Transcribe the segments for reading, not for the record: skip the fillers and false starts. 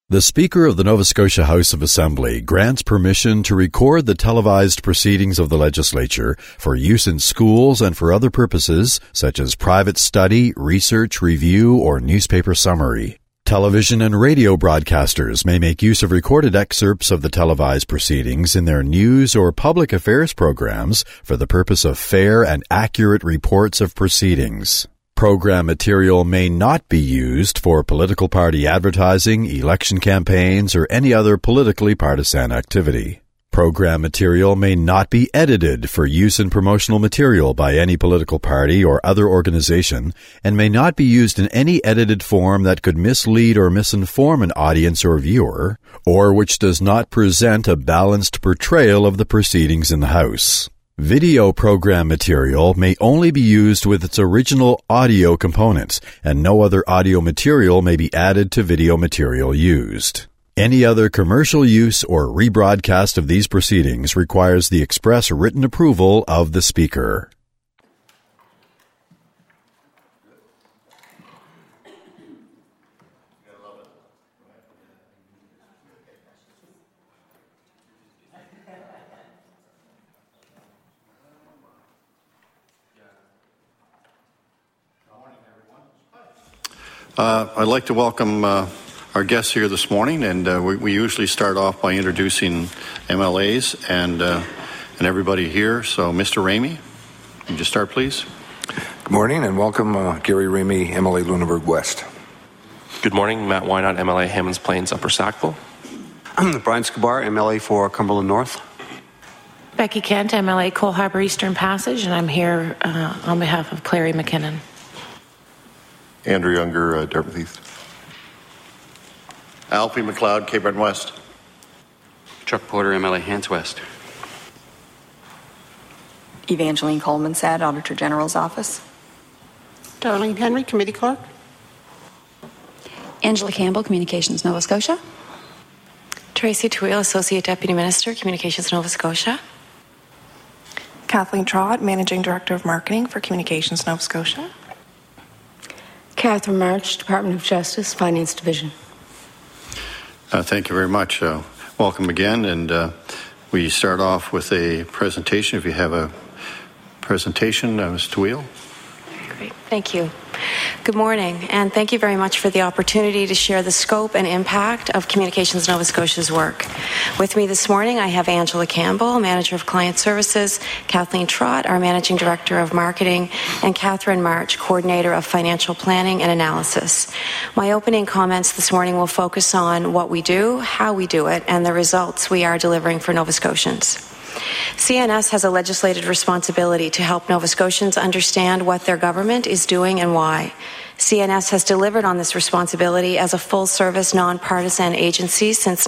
The Speaker of the Nova Scotia House of Assembly grants permission to record the televised proceedings of the legislature for use in schools and for other purposes such as private study, research, review, or newspaper summary. Television and radio broadcasters may make use of recorded excerpts of the televised proceedings in their news or public affairs programs for the purpose of fair and accurate reports of proceedings. Program material may not be used for political party advertising, election campaigns, or any other politically partisan activity. Program material may not be edited for use in promotional material by any political party or other organization, and may not be used in any edited form that could mislead or misinform an audience or viewer, or which does not present a balanced portrayal of the proceedings in the House. Video program material may only be used with its original audio components, and no other audio material may be added to video material used. Any other commercial use or rebroadcast of these proceedings requires the express written approval of the Speaker. I'd like to welcome our guests here this morning, and we usually start off by introducing MLAs and everybody here. So, Mr. Ramey, would you start, please? Good morning, and welcome, Gary Ramey, MLA Lunenburg West. Good morning, Matt Wynot, MLA Hammonds Plains Upper Sackville. I'm Brian Scabar, MLA for Cumberland North. Becky Kent, MLA Cole Harbour Eastern Passage, and I'm here on behalf of Clary McKinnon. Andrew Younger, Dartmouth East. Alfie McLeod, Cape Breton West. Chuck Porter, MLA Hants West. Evangeline Coleman Sad, Auditor General's Office. Darlene Henry, Committee Clerk. Angela Campbell, Communications Nova Scotia. Tracy Twill, Associate Deputy Minister, Communications Nova Scotia. Kathleen Trott, Managing Director of Marketing for Communications Nova Scotia. Catherine March, Department of Justice, Finance Division. Thank you very much. Welcome again, and we start off with a presentation. If you have a presentation, Ms. Twill. Great, thank you. Good morning, and thank you very much for the opportunity to share the scope and impact of Communications Nova Scotia's work. With me this morning, I have Angela Campbell, Manager of Client Services, Kathleen Trott, our Managing Director of Marketing, and Catherine March, Coordinator of Financial Planning and Analysis. My opening comments this morning will focus on what we do, how we do it, and the results we are delivering for Nova Scotians. CNS has a legislated responsibility to help Nova Scotians understand what their government is doing and why. CNS has delivered on this responsibility as a full-service, non-partisan agency since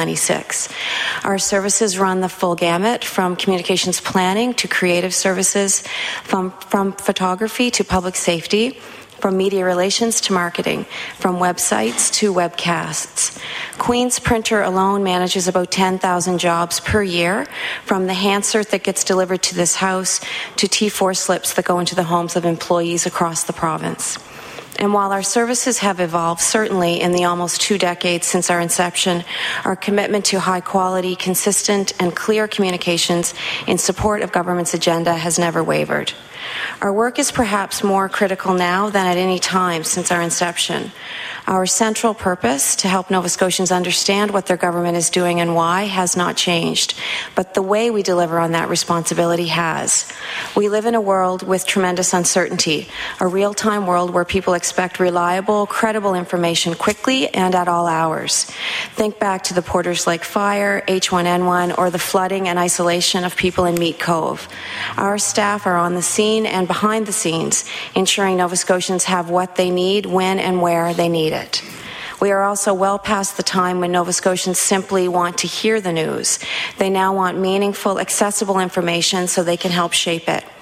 1996. Our services run the full gamut, from communications planning to creative services, from photography to public safety, from media relations to marketing, from websites to webcasts. Queen's Printer alone manages about 10,000 jobs per year, from the Hansard that gets delivered to this house to T4 slips that go into the homes of employees across the province. And while our services have evolved, certainly in the almost 2 decades since our inception, our commitment to high quality, consistent, and clear communications in support of government's agenda has never wavered. Our work is perhaps more critical now than at any time since our inception. Our central purpose, to help Nova Scotians understand what their government is doing and why, has not changed, but the way we deliver on that responsibility has. We live in a world with tremendous uncertainty, a real-time world where people expect reliable, credible information quickly and at all hours. Think back to the Porters Lake fire, H1N1, or the flooding and isolation of people in Meat Cove. Our staff are on the scene and behind the scenes, ensuring Nova Scotians have what they need, when and where they need it. We are also well past the time when Nova Scotians simply want to hear the news. They now want meaningful, accessible information so they can help shape it.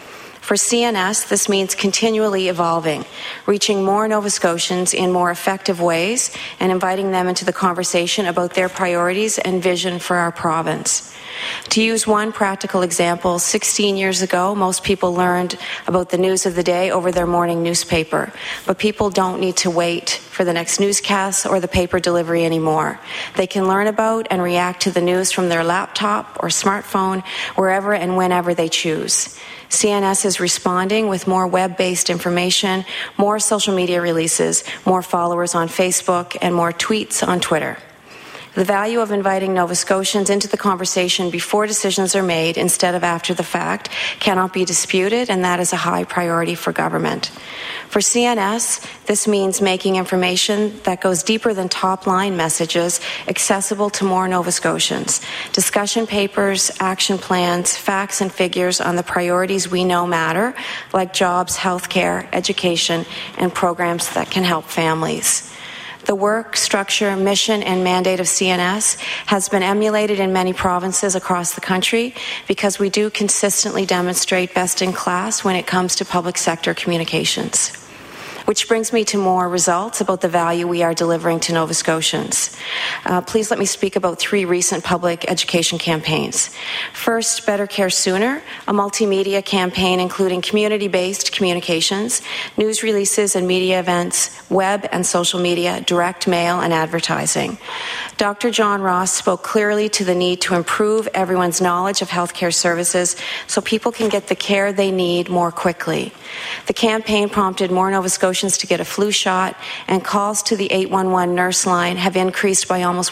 For CNS, this means continually evolving, reaching more Nova Scotians in more effective ways and inviting them into the conversation about their priorities and vision for our province. To use one practical example, 16 years ago, most people learned about the news of the day over their morning newspaper. But people don't need to wait for the next newscast or the paper delivery anymore. They can learn about and react to the news from their laptop or smartphone, wherever and whenever they choose. CNS is responding with more web-based information, more social media releases, more followers on Facebook, and more tweets on Twitter. The value of inviting Nova Scotians into the conversation before decisions are made instead of after the fact cannot be disputed, and that is a high priority for government. For CNS, this means making information that goes deeper than top-line messages accessible to more Nova Scotians. Discussion papers, action plans, facts and figures on the priorities we know matter, like jobs, healthcare, education, and programs that can help families. The work, structure, mission, and mandate of CNS has been emulated in many provinces across the country because we do consistently demonstrate best in class when it comes to public sector communications. Which brings me to more results about the value we are delivering to Nova Scotians. Please let me speak about 3 recent public education campaigns. First, Better Care Sooner, a multimedia campaign including community-based communications, news releases and media events, web and social media, direct mail and advertising. Dr. John Ross spoke clearly to the need to improve everyone's knowledge of healthcare services so people can get the care they need more quickly. The campaign prompted more Nova Scotians to get a flu shot, and calls to the 811 nurse line have increased by almost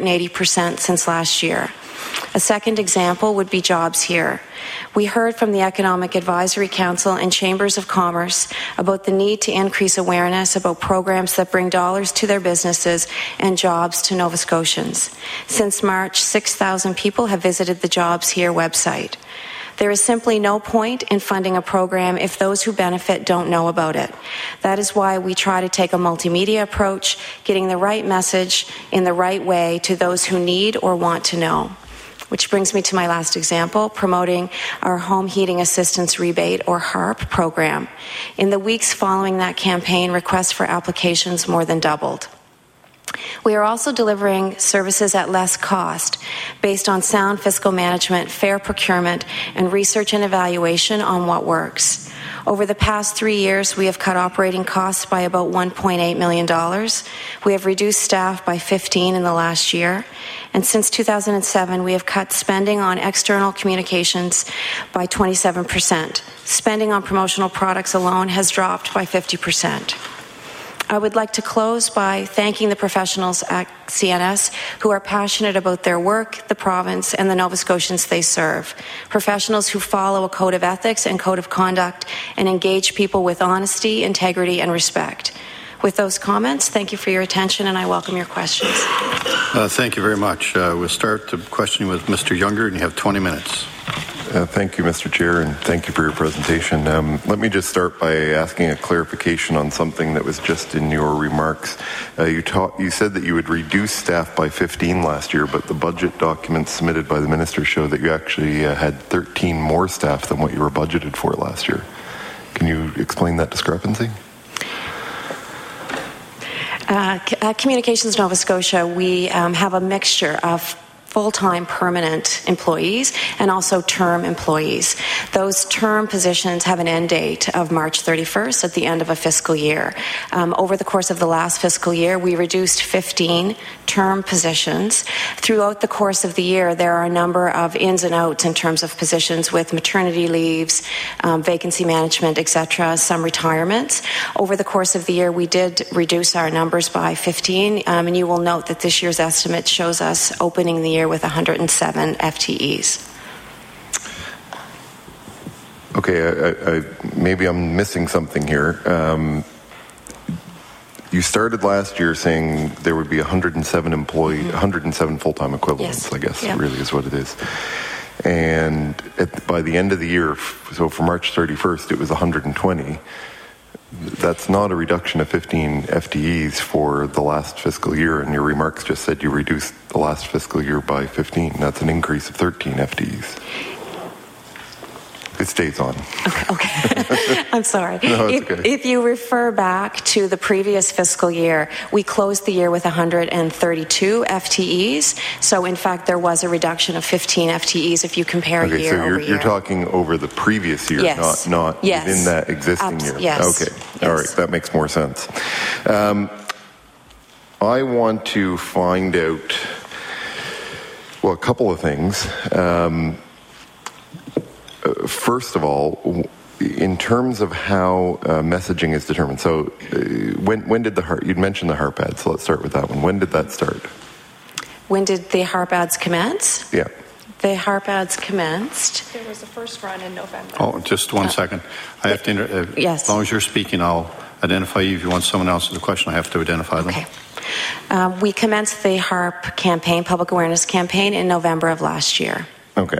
180% since last year. A second example would be Jobs Here. We heard from the Economic Advisory Council and Chambers of Commerce about the need to increase awareness about programs that bring dollars to their businesses and jobs to Nova Scotians. Since March, 6,000 people have visited the Jobs Here website. There is simply no point in funding a program if those who benefit don't know about it. That is why we try to take a multimedia approach, getting the right message in the right way to those who need or want to know. Which brings me to my last example, promoting our Home Heating Assistance Rebate, or HARP, program. In the weeks following that campaign, requests for applications more than doubled. We are also delivering services at less cost based on sound fiscal management, fair procurement, and research and evaluation on what works. Over the past 3 years, we have cut operating costs by about $1.8 million. We have reduced staff by 15 in the last year. And since 2007, we have cut spending on external communications by 27%. Spending on promotional products alone has dropped by 50%. I would like to close by thanking the professionals at CNS who are passionate about their work, the province, and the Nova Scotians they serve. Professionals who follow a code of ethics and code of conduct and engage people with honesty, integrity, and respect. With those comments, thank you for your attention, and I welcome your questions. Thank you very much. We'll start the questioning with Mr. Younger, and you have 20 minutes. Thank you, Mr. Chair, and thank you for your presentation. Let me just start by asking a clarification on something that was just in your remarks. You said that you would reduce staff by 15 last year, but the budget documents submitted by the minister show that you actually had 13 more staff than what you were budgeted for last year. Can you explain that discrepancy? At Communications Nova Scotia, we have a mixture of full-time permanent employees and also term employees. Those term positions have an end date of March 31st at the end of a fiscal year. Over the course of the last fiscal year, we reduced 15 term positions. Throughout the course of the year, there are a number of ins and outs in terms of positions with maternity leaves, vacancy management, etc., some retirements. Over the course of the year, we did reduce our numbers by 15, and you will note that this year's estimate shows us opening the year with 107 FTEs. Okay, maybe I'm missing something here. You started last year saying there would be 107 full-time equivalents, yes. I guess, really is what it is. And by the end of the year, so for March 31st, it was 120. That's not a reduction of 15 FTEs for the last fiscal year, and your remarks just said you reduced the last fiscal year by 15. That's an increase of 13 FTEs. It stays on. Okay. I'm sorry. No, it's okay. If you refer back to the previous fiscal year, we closed the year with 132 FTEs. So, in fact, there was a reduction of 15 FTEs if you compare year over year. You're talking over the previous year, yes. not yes. within that existing year. Yes. Okay. Yes. All right. That makes more sense. I want to find out, well, a couple of things. First of all, in terms of how messaging is determined, so when did you'd mentioned the HARP ads, so let's start with that one. When did that start? When did the HARP ads commence? Yeah. The HARP ads commenced. There was the first run in November. Oh, just 1 second. I have to, yes. As long as you're speaking, I'll identify you. If you want someone else with a question, I have to identify them. Okay. We commenced the HARP campaign, public awareness campaign, in November of last year. Okay.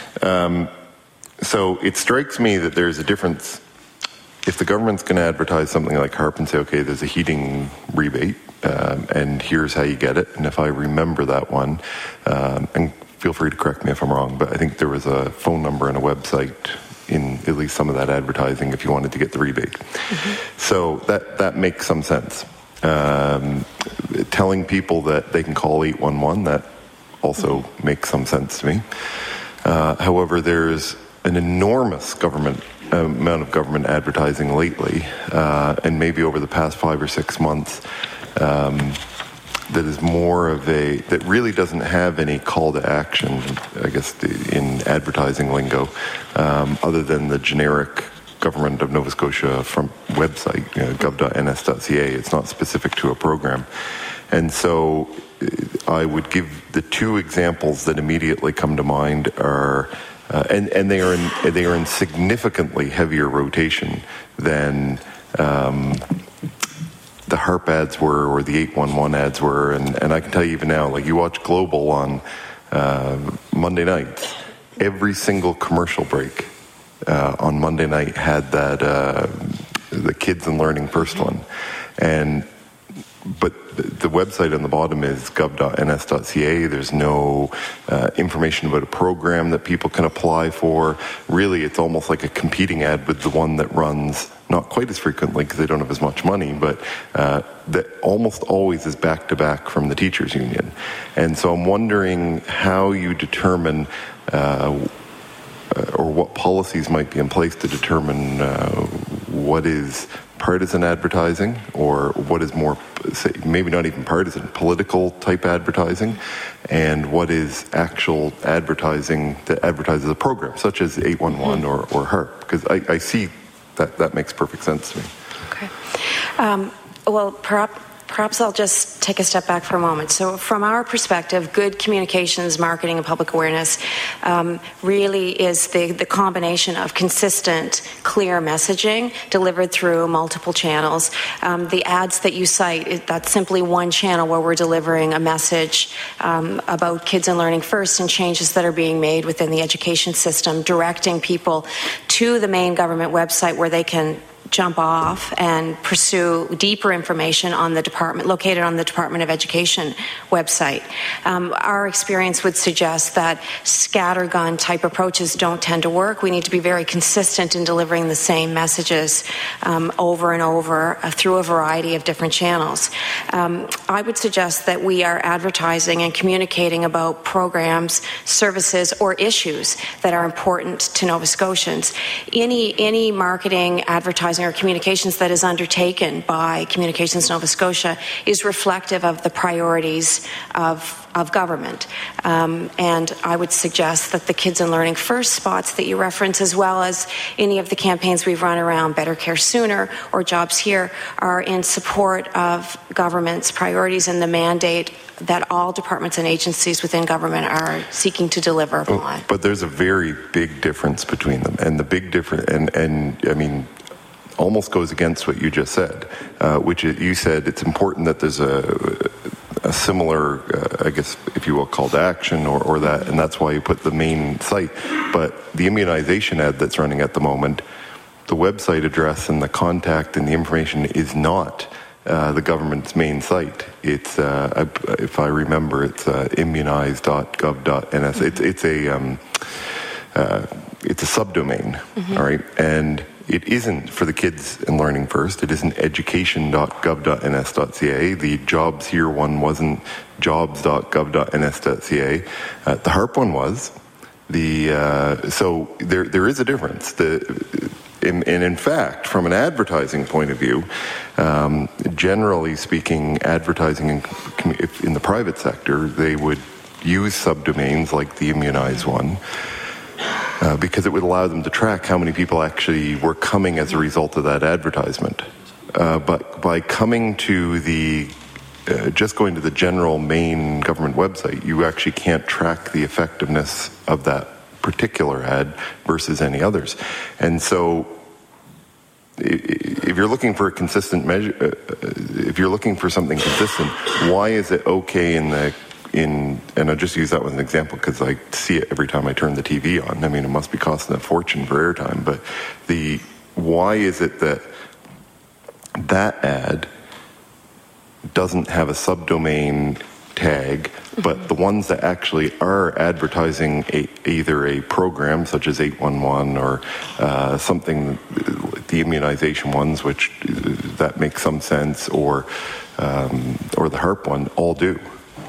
So it strikes me that there's a difference. If the government's going to advertise something like HARP and say, okay, there's a heating rebate, and here's how you get it, and if I remember that one, and feel free to correct me if I'm wrong, but I think there was a phone number and a website in at least some of that advertising if you wanted to get the rebate. Mm-hmm. So that makes some sense. Telling people that they can call 811, that also makes some sense to me. However, there's an enormous amount of government advertising lately, and maybe over the past 5 or 6 months, that is more of that really doesn't have any call to action, I guess, in advertising lingo, other than the generic Government of Nova Scotia from website, gov.ns.ca. It's not specific to a program. And so I would give the two examples that immediately come to mind are, and they are in significantly heavier rotation than the HARP ads were or the 811 ads were. And I can tell you even now, like you watch Global on Monday nights, every single commercial break on Monday night had that the Kids and Learning First one. But the website on the bottom is gov.ns.ca. There's no information about a program that people can apply for. Really, it's almost like a competing ad with the one that runs not quite as frequently because they don't have as much money, but that almost always is back-to-back from the teachers' union. And so I'm wondering how you determine or what policies might be in place to determine what is partisan advertising or what is more, say, maybe not even partisan, political type advertising, and what is actual advertising that advertises a program, such as 811 or HARP, because I see that makes perfect sense to me. Okay. Well, perhaps I'll just take a step back for a moment. So from our perspective, good communications, marketing, and public awareness really is the combination of consistent, clear messaging delivered through multiple channels. The ads that you cite, that's simply one channel where we're delivering a message about Kids and Learning First and changes that are being made within the education system, directing people to the main government website where they can jump off and pursue deeper information on the department, located on the Department of Education website. Our experience would suggest that scattergun type approaches don't tend to work. We need to be very consistent in delivering the same messages over and over through a variety of different channels. I would suggest that we are advertising and communicating about programs, services, or issues that are important to Nova Scotians. Any marketing, advertising, or communications that is undertaken by Communications Nova Scotia is reflective of the priorities of government. And I would suggest that the Kids and Learning First spots that you reference, as well as any of the campaigns we've run around Better Care Sooner or Jobs Here, are in support of government's priorities and the mandate that all departments and agencies within government are seeking to deliver upon. But there's a very big difference between them. And the big difference, and I mean, almost goes against what you just said, which you said it's important that there's a similar, I guess, if you will, call to action or that, and that's why you put the main site. But the immunization ad that's running at the moment, the website address and the contact and the information is not the government's main site. It's, if I remember, it's immunize.gov.ns. It's a it's a subdomain, all right? And it isn't for the kids in Learning First. It isn't education.gov.ns.ca. The jobs here one wasn't jobs.gov.ns.ca. The HARP one was. So there is a difference. And in fact, from an advertising point of view, generally speaking, advertising in the private sector, they would use subdomains like the Immunize one, because it would allow them to track how many people actually were coming as a result of that advertisement. But by coming to just going to the general main government website, you actually can't track the effectiveness of that particular ad versus any others. And so if you're looking for a consistent measure, if you're looking for something consistent, why is it okay and I'll just use that as an example because I see it every time I turn the TV on. I mean, it must be costing a fortune for airtime, but why is it that ad doesn't have a subdomain tag, but the ones that actually are advertising either a program such as 811 or something, the immunization ones, which that makes some sense, or the HARP one, all do?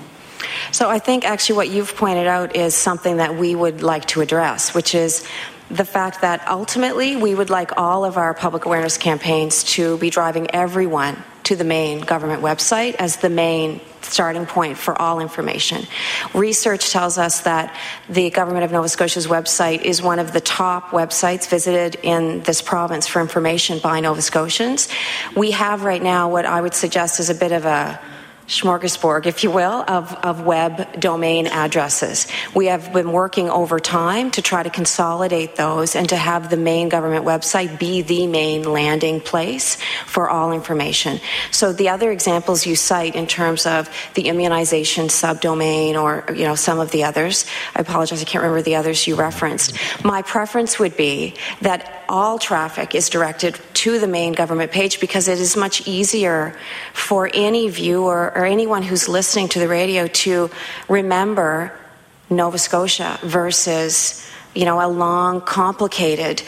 So I think actually what you've pointed out is something that we would like to address, which is the fact that ultimately we would like all of our public awareness campaigns to be driving everyone to the main government website as the main starting point for all information. Research tells us that the Government of Nova Scotia's website is one of the top websites visited in this province for information by Nova Scotians. We have right now what I would suggest is a bit of a smorgasbord, if you will, of web domain addresses. We have been working over time to try to consolidate those and to have the main government website be the main landing place for all information. So the other examples you cite in terms of the immunization subdomain or some of the others, I apologize, I can't remember the others you referenced. My preference would be that all traffic is directed to the main government page because it is much easier for any viewer or anyone who's listening to the radio to remember Nova Scotia versus a long, complicated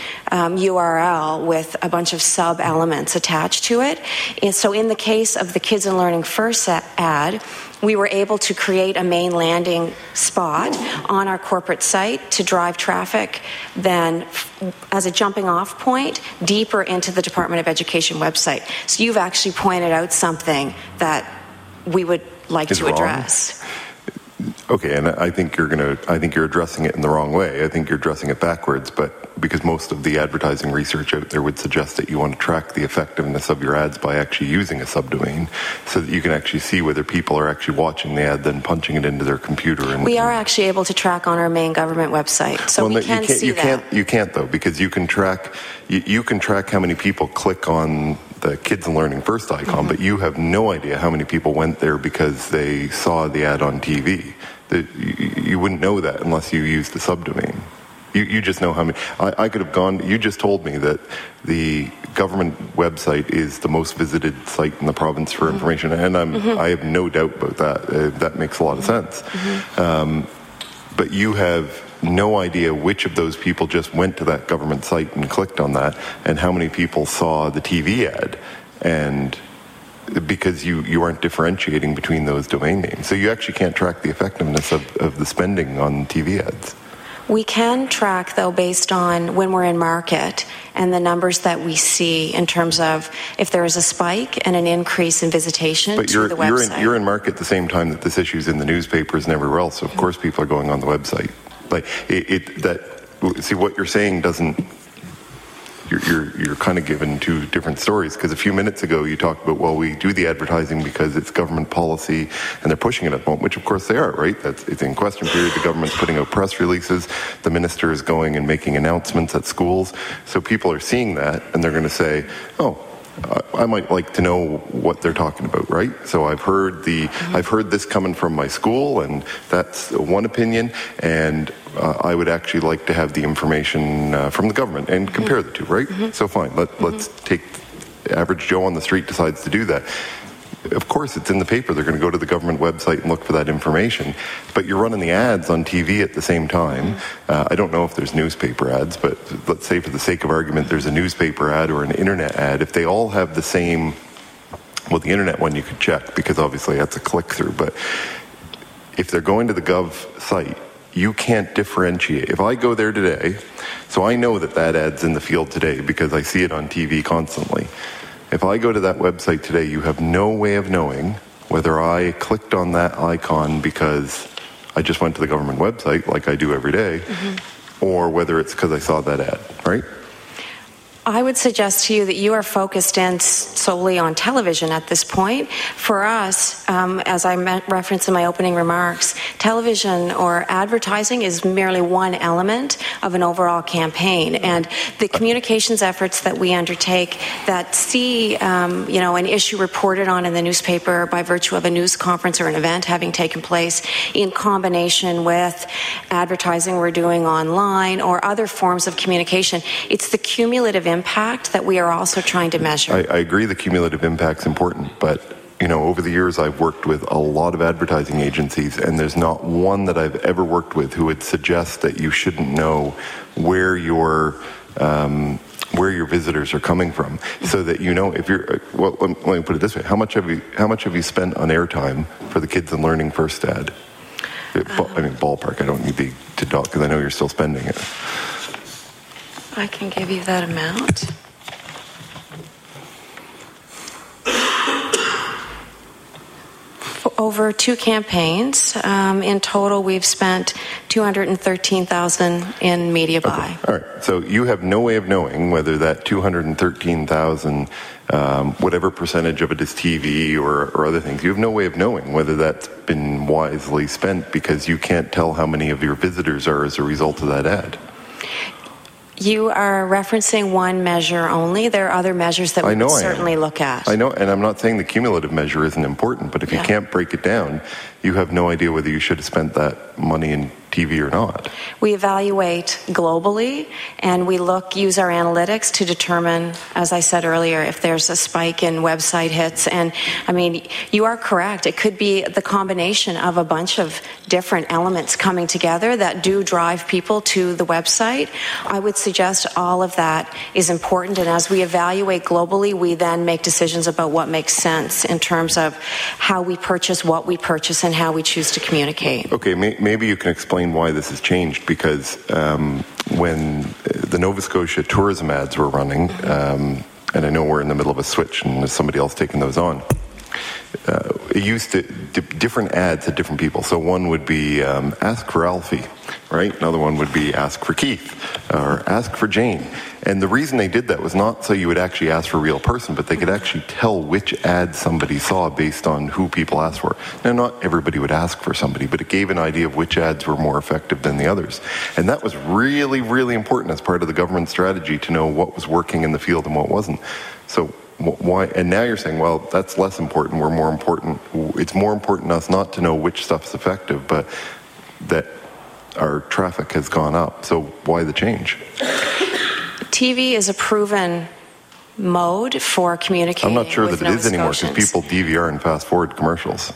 URL with a bunch of sub-elements attached to it. And so in the case of the Kids in Learning First ad, we were able to create a main landing spot on our corporate site to drive traffic then as a jumping off point deeper into the Department of Education website. So you've actually pointed out something that we would like to address. Okay, and I think you're addressing it in the wrong way. I think you're addressing it backwards, but because most of the advertising research out there would suggest that you want to track the effectiveness of your ads by actually using a subdomain so that you can actually see whether people are actually watching the ad, then punching it into their computer. We are actually able to track on our main government website, so we can see that. You can't though, because you can track how many people click on the Kids in Learning First icon, but you have no idea how many people went there because they saw the ad on TV. You wouldn't know that unless you used the subdomain. You just know how many. I could have gone. You just told me that the government website is the most visited site in the province for information, and I have no doubt about that. That makes a lot of sense. But you have no idea which of those people just went to that government site and clicked on that, and how many people saw the TV ad, and because you aren't differentiating between those domain names. So you actually can't track the effectiveness of the spending on TV ads. We can track, though, based on when we're in market and the numbers that we see in terms of if there is a spike and an increase in visitation to the website. But you're in market at the same time that this issue's in the newspapers and everywhere else, so of course people are going on the website. Like see, what you're saying doesn't. You're kind of given two different stories, because a few minutes ago you talked about, well, we do the advertising because it's government policy and they're pushing it at the moment, which of course they are, right? It's in question period. The government's putting out press releases. The minister is going and making announcements at schools. So people are seeing that and they're going to say, oh, I might like to know what they're talking about, right? So I've heard this coming from my school, and that's one opinion, and I would actually like to have the information from the government and compare the two, right? So fine, let's take average Joe on the street decides to do that. of course, it's in the paper. They're going to go to the government website and look for that information. But you're running the ads on TV at the same time. I don't know if there's newspaper ads, but let's say for the sake of argument, there's a newspaper ad or an internet ad. If they all have the same, well, the internet one you could check because obviously that's a click-through. But if they're going to the Gov site, you can't differentiate. If I go there today, so I know that that ad's in the field today because I see it on TV constantly. If I go to that website today, you have no way of knowing whether I clicked on that icon because I just went to the government website like I do every day, or whether it's because I saw that ad, right? I would suggest to you that you are focused in solely on television at this point. For us, as I referenced in my opening remarks, television or advertising is merely one element of an overall campaign. And the communications efforts that we undertake that see, an issue reported on in the newspaper by virtue of a news conference or an event having taken place in combination with advertising we're doing online or other forms of communication, it's the cumulative impact that we are also trying to measure. I agree the cumulative impact's important, but over the years I've worked with a lot of advertising agencies, and there's not one that I've ever worked with who would suggest that you shouldn't know where your visitors are coming from, so that if you're let me put it this way: how much have you spent on airtime for the Kids and Learning First ad? Ballpark. I don't need to talk because I know you're still spending it. I can give you that amount. Over 2 campaigns, in total, we've spent $213,000 in media buy. Okay. All right. So you have no way of knowing whether that $213,000, whatever percentage of it is TV or other things, you have no way of knowing whether that's been wisely spent because you can't tell how many of your visitors are as a result of that ad. You are referencing one measure only. There are other measures that we would certainly look at. I know, and I'm not saying the cumulative measure isn't important, but if you can't break it down, you have no idea whether you should have spent that money in TV or not. We evaluate globally, and we use our analytics to determine, as I said earlier, if there's a spike in website hits. And, you are correct. It could be the combination of a bunch of different elements coming together that do drive people to the website. I would suggest all of that is important, and as we evaluate globally, we then make decisions about what makes sense in terms of how we purchase, what we purchase, and how we choose to communicate. Okay, maybe you can explain why this has changed, because when the Nova Scotia tourism ads were running, and I know we're in the middle of a switch and there's somebody else taking those on, it used to, different ads had different people. So one would be ask for Alfie, right? Another one would be ask for Keith or ask for Jane. And the reason they did that was not so you would actually ask for a real person, but they could actually tell which ad somebody saw based on who people asked for. Now, not everybody would ask for somebody, but it gave an idea of which ads were more effective than the others. And that was really, really important as part of the government strategy to know what was working in the field and what wasn't. So why? And now you're saying, well, that's less important. We're more important. It's more important to us not to know which stuff's effective, but that our traffic has gone up. So why the change? TV is a proven mode for communicating. I'm not sure with that it is anymore because people DVR and fast forward commercials.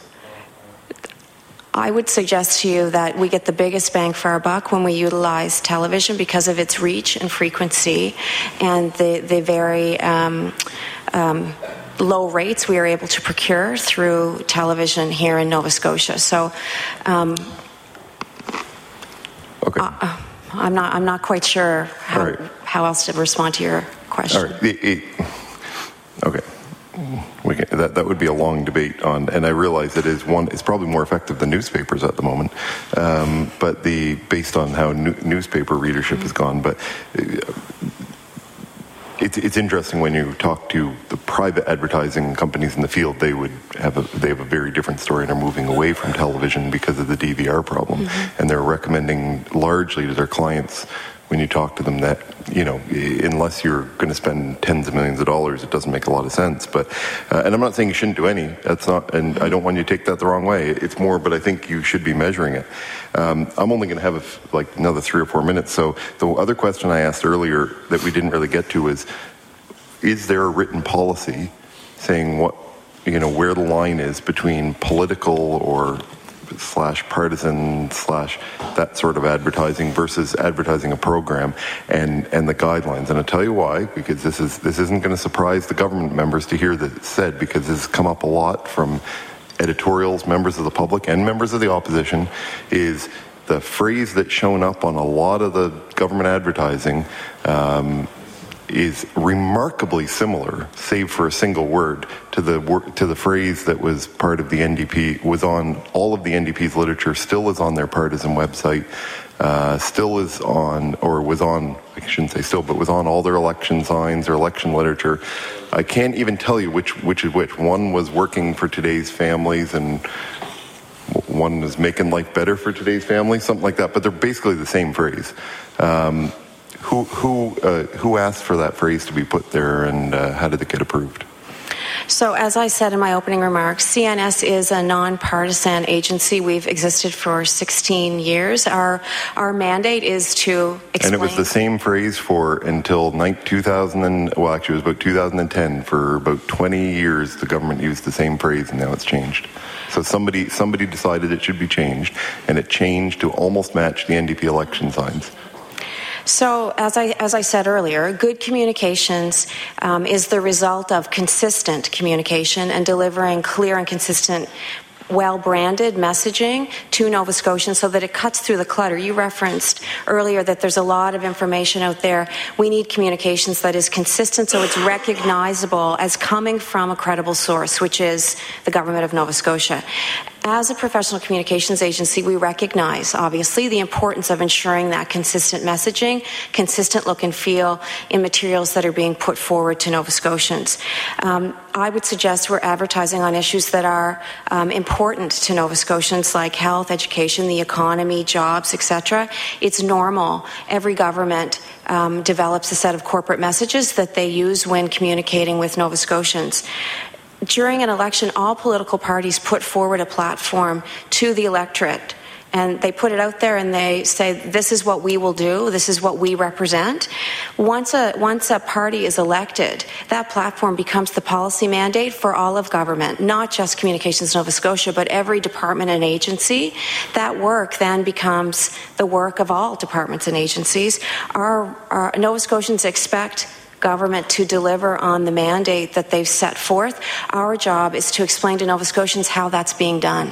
I would suggest to you that we get the biggest bang for our buck when we utilize television because of its reach and frequency and the very low rates we are able to procure through television here in Nova Scotia. So okay. I'm not quite sure how else to respond to your question. All right. Okay. That would be a long debate on, and I realize it is one. It's probably more effective than newspapers at the moment, but based on how newspaper readership has gone. But it's interesting when you talk to the private advertising companies in the field. They have a very different story and are moving away from television because of the DVR problem, and they're recommending largely to their clients, when you talk to them, that unless you're going to spend tens of millions of dollars, it doesn't make a lot of sense. But and I'm not saying you shouldn't do any. That's not, and I don't want you to take that the wrong way. It's more, but I think you should be measuring it. I'm only going to have another 3 or 4 minutes. So the other question I asked earlier that we didn't really get to is there a written policy saying what where the line is between political or /partisan / that sort of advertising versus advertising a program and the guidelines. And I'll tell you why, because this isn't going to surprise the government members to hear that it's said, because this has come up a lot from editorials, members of the public and members of the opposition, is the phrase that's shown up on a lot of the government advertising is remarkably similar, save for a single word, to the phrase that was part of the NDP, was on all of the NDP's literature, still is on their partisan website, still is on, or was on, I shouldn't say still, but was on all their election signs or election literature. I can't even tell you which is which. One was working for today's families and one is making life better for today's families, something like that, but they're basically the same phrase. Who asked for that phrase to be put there, and how did it get approved? So as I said in my opening remarks, CNS is a nonpartisan agency. We've existed for 16 years. Our mandate is to explain. And it was the same phrase until 2000, well, actually it was about 2010. For about 20 years, the government used the same phrase, and now it's changed. So somebody decided it should be changed, and it changed to almost match the NDP election signs. So, as I said earlier, good communications is the result of consistent communication and delivering clear and consistent, well-branded messaging to Nova Scotians so that it cuts through the clutter. You referenced earlier that there's a lot of information out there. We need communications that is consistent so it's recognizable as coming from a credible source, which is the Government of Nova Scotia. As a professional communications agency, we recognize, obviously, the importance of ensuring that consistent messaging, consistent look and feel in materials that are being put forward to Nova Scotians. I would suggest we're advertising on issues that are important to Nova Scotians, like health, education, the economy, jobs, etc. It's normal. Every government develops a set of corporate messages that they use when communicating with Nova Scotians. During an election, all political parties put forward a platform to the electorate, and they put it out there and they say, this is what we will do, this is what we represent. Once a party is elected, that platform becomes the policy mandate for all of government, not just Communications Nova Scotia, but every department and agency. That work then becomes the work of all departments and agencies. Our Nova Scotians expect government to deliver on the mandate that they've set forth. Our job is to explain to Nova Scotians how that's being done.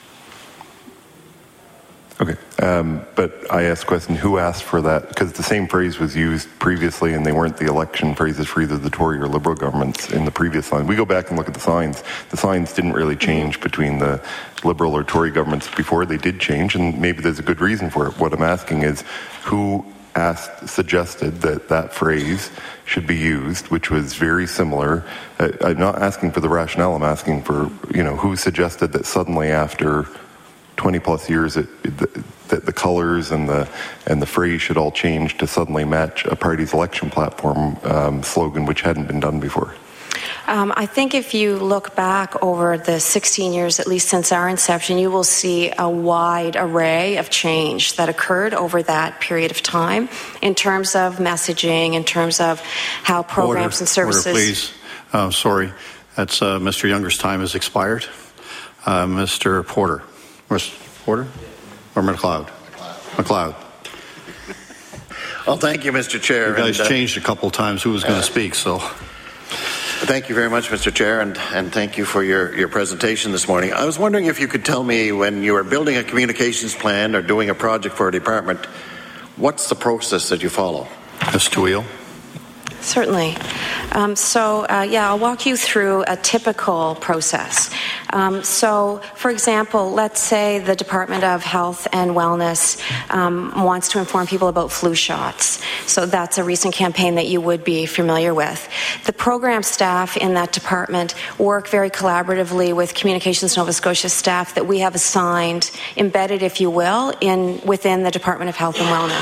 Okay, but I asked the question, who asked for that? Because the same phrase was used previously, and they weren't the election phrases for either the Tory or Liberal governments in the previous line. We go back and look at the signs. The signs didn't really change between the Liberal or Tory governments before. They did change, and maybe there's a good reason for it. What I'm asking is, who suggested that phrase should be used, which was very similar. I'm not asking for the rationale, I'm asking for, who suggested that suddenly after 20 plus years that the colors and the phrase should all change to suddenly match a party's election platform slogan, which hadn't been done before. I think if you look back over the 16 years, at least since our inception, you will see a wide array of change that occurred over that period of time in terms of messaging, in terms of how programs and services... Order, please. Sorry, that's Mr. Younger's time has expired. Mr. Porter. Mr. Porter? Or McLeod? McLeod. Well, thank you, Mr. Chair. You guys changed a couple times who was going to speak, so... Thank you very much, Mr. Chair, and thank you for your presentation this morning. I was wondering if you could tell me, when you are building a communications plan or doing a project for a department, what's the process that you follow? Ms. Tawil. Certainly. I'll walk you through a typical process. For example, let's say the Department of Health and Wellness wants to inform people about flu shots. So that's a recent campaign that you would be familiar with. The program staff in that department work very collaboratively with Communications Nova Scotia staff that we have assigned, embedded, if you will, within the Department of Health and Wellness.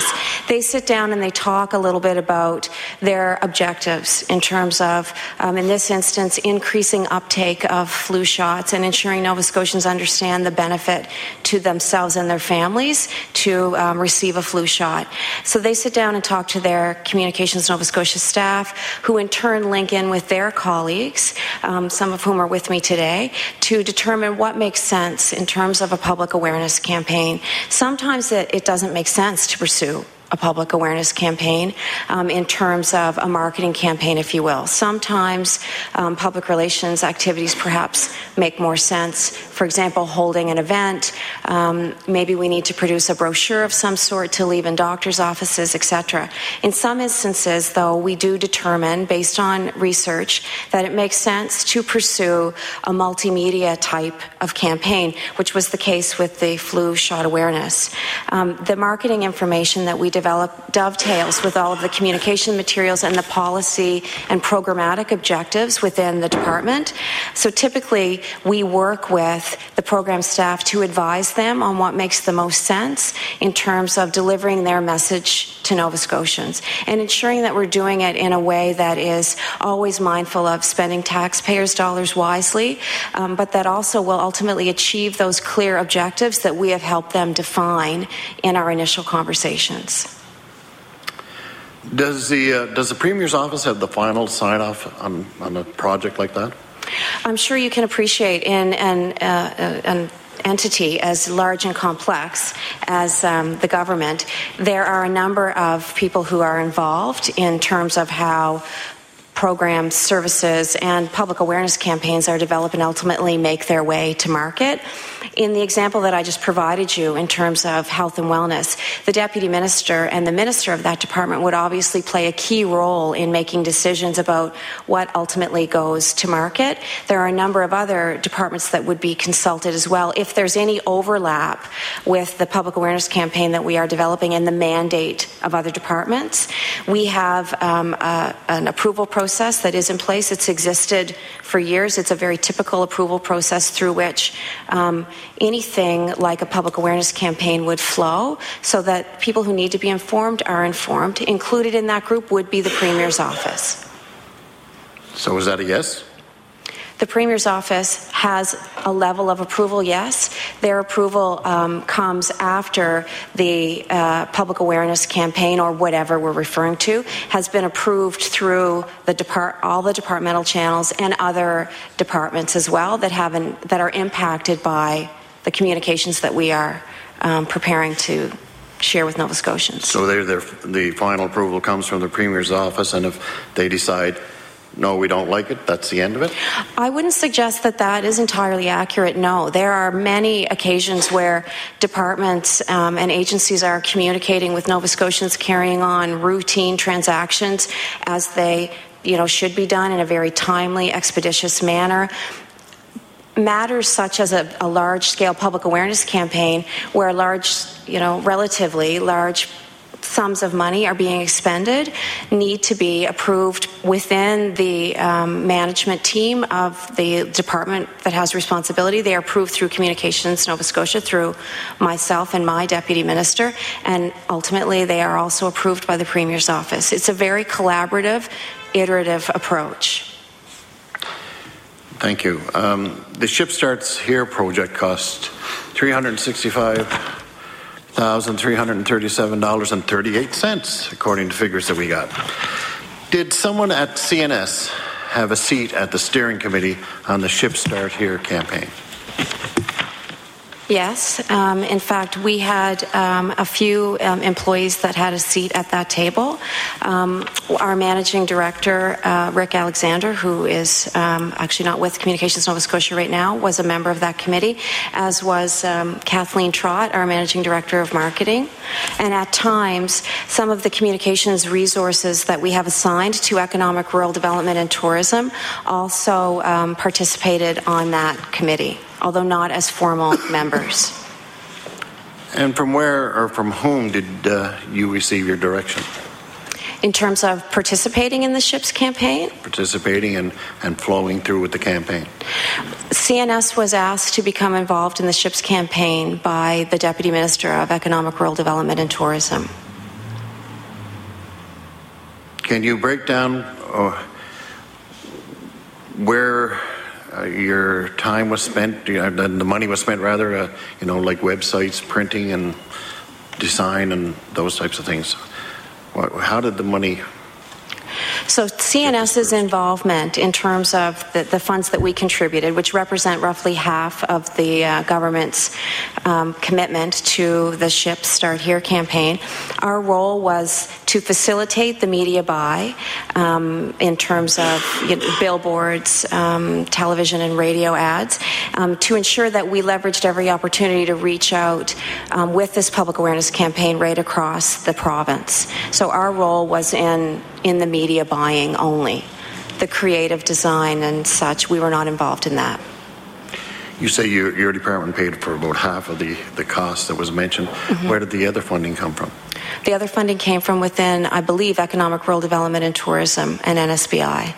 They sit down and they talk a little bit about their objectives in terms of, in this instance, increasing uptake of flu shots and ensuring Nova Scotians understand the benefit to themselves and their families to receive a flu shot. So they sit down and talk to their Communications Nova Scotia staff, who in turn link in with their colleagues, some of whom are with me today, to determine what makes sense in terms of a public awareness campaign. Sometimes it doesn't make sense to pursue a public awareness campaign in terms of a marketing campaign, if you will. Sometimes public relations activities perhaps make more sense. For example, holding an event, maybe we need to produce a brochure of some sort to leave in doctors' offices, etc. In some instances, though, we do determine, based on research, that it makes sense to pursue a multimedia type of campaign, which was the case with the flu shot awareness. The marketing information that we develop dovetails with all of the communication materials and the policy and programmatic objectives within the department. So typically we work with the program staff to advise them on what makes the most sense in terms of delivering their message to Nova Scotians and ensuring that we're doing it in a way that is always mindful of spending taxpayers' dollars wisely, but that also will ultimately achieve those clear objectives that we have helped them define in our initial conversations. Does the Premier's office have the final sign-off on a project like that? I'm sure you can appreciate in an entity as large and complex as the government, there are a number of people who are involved in terms of how programs, services, and public awareness campaigns are developed and ultimately make their way to market. In the example that I just provided you in terms of health and wellness, the Deputy Minister and the Minister of that department would obviously play a key role in making decisions about what ultimately goes to market. There are a number of other departments that would be consulted as well. If there's any overlap with the public awareness campaign that we are developing and the mandate of other departments, we have an approval process that is in place. It's existed for years. It's a very typical approval process through which anything like a public awareness campaign would flow so that people who need to be informed are informed. Included in that group would be the Premier's office. So is that a yes? The Premier's office has a level of approval, yes. Their approval comes after the public awareness campaign, or whatever we're referring to, has been approved through all the departmental channels and other departments as well that are impacted by the communications that we are preparing to share with Nova Scotians. So the final approval comes from the Premier's office, and if they decide no, we don't like it, that's the end of it? I wouldn't suggest that that is entirely accurate, no. There are many occasions where departments and agencies are communicating with Nova Scotians, carrying on routine transactions as they should be done in a very timely, expeditious manner. Matters such as a large-scale public awareness campaign where relatively large sums of money are being expended need to be approved within the management team of the department that has responsibility. They are approved through Communications Nova Scotia, through myself and my Deputy Minister, and ultimately they are also approved by the Premier's office. It's a very collaborative, iterative approach. Thank you. The Ship Starts Here project cost $365,337.38, according to figures that we got. Did someone at CNS have a seat at the steering committee on the Ship Start Here campaign? Yes. In fact, we had a few employees that had a seat at that table. Our managing director, Rick Alexander, who is actually not with Communications Nova Scotia right now, was a member of that committee, as was Kathleen Trott, our managing director of marketing. And at times, some of the communications resources that we have assigned to economic, rural development and tourism also participated on that committee, although not as formal members. And from where or from whom did you receive your direction? In terms of participating in the SHIPS campaign? Participating and flowing through with the campaign. CNS was asked to become involved in the SHIPS campaign by the Deputy Minister of Economic, Rural Development and Tourism. Can you break down where your time was spent, the money was spent rather, like websites, printing and design and those types of things? How did the money... So CNS's involvement in terms of the funds that we contributed, which represent roughly half of the government's commitment to the Ships Start Here campaign, our role was to facilitate the media buy in terms of billboards, television and radio ads, to ensure that we leveraged every opportunity to reach out with this public awareness campaign right across the province. So our role was in the media buying only. The creative design and such, we were not involved in that. You say your department paid for about half of the cost that was mentioned. Mm-hmm. Where did the other funding come from? The other funding came from within, I believe, Economic, Rural Development and Tourism and NSBI.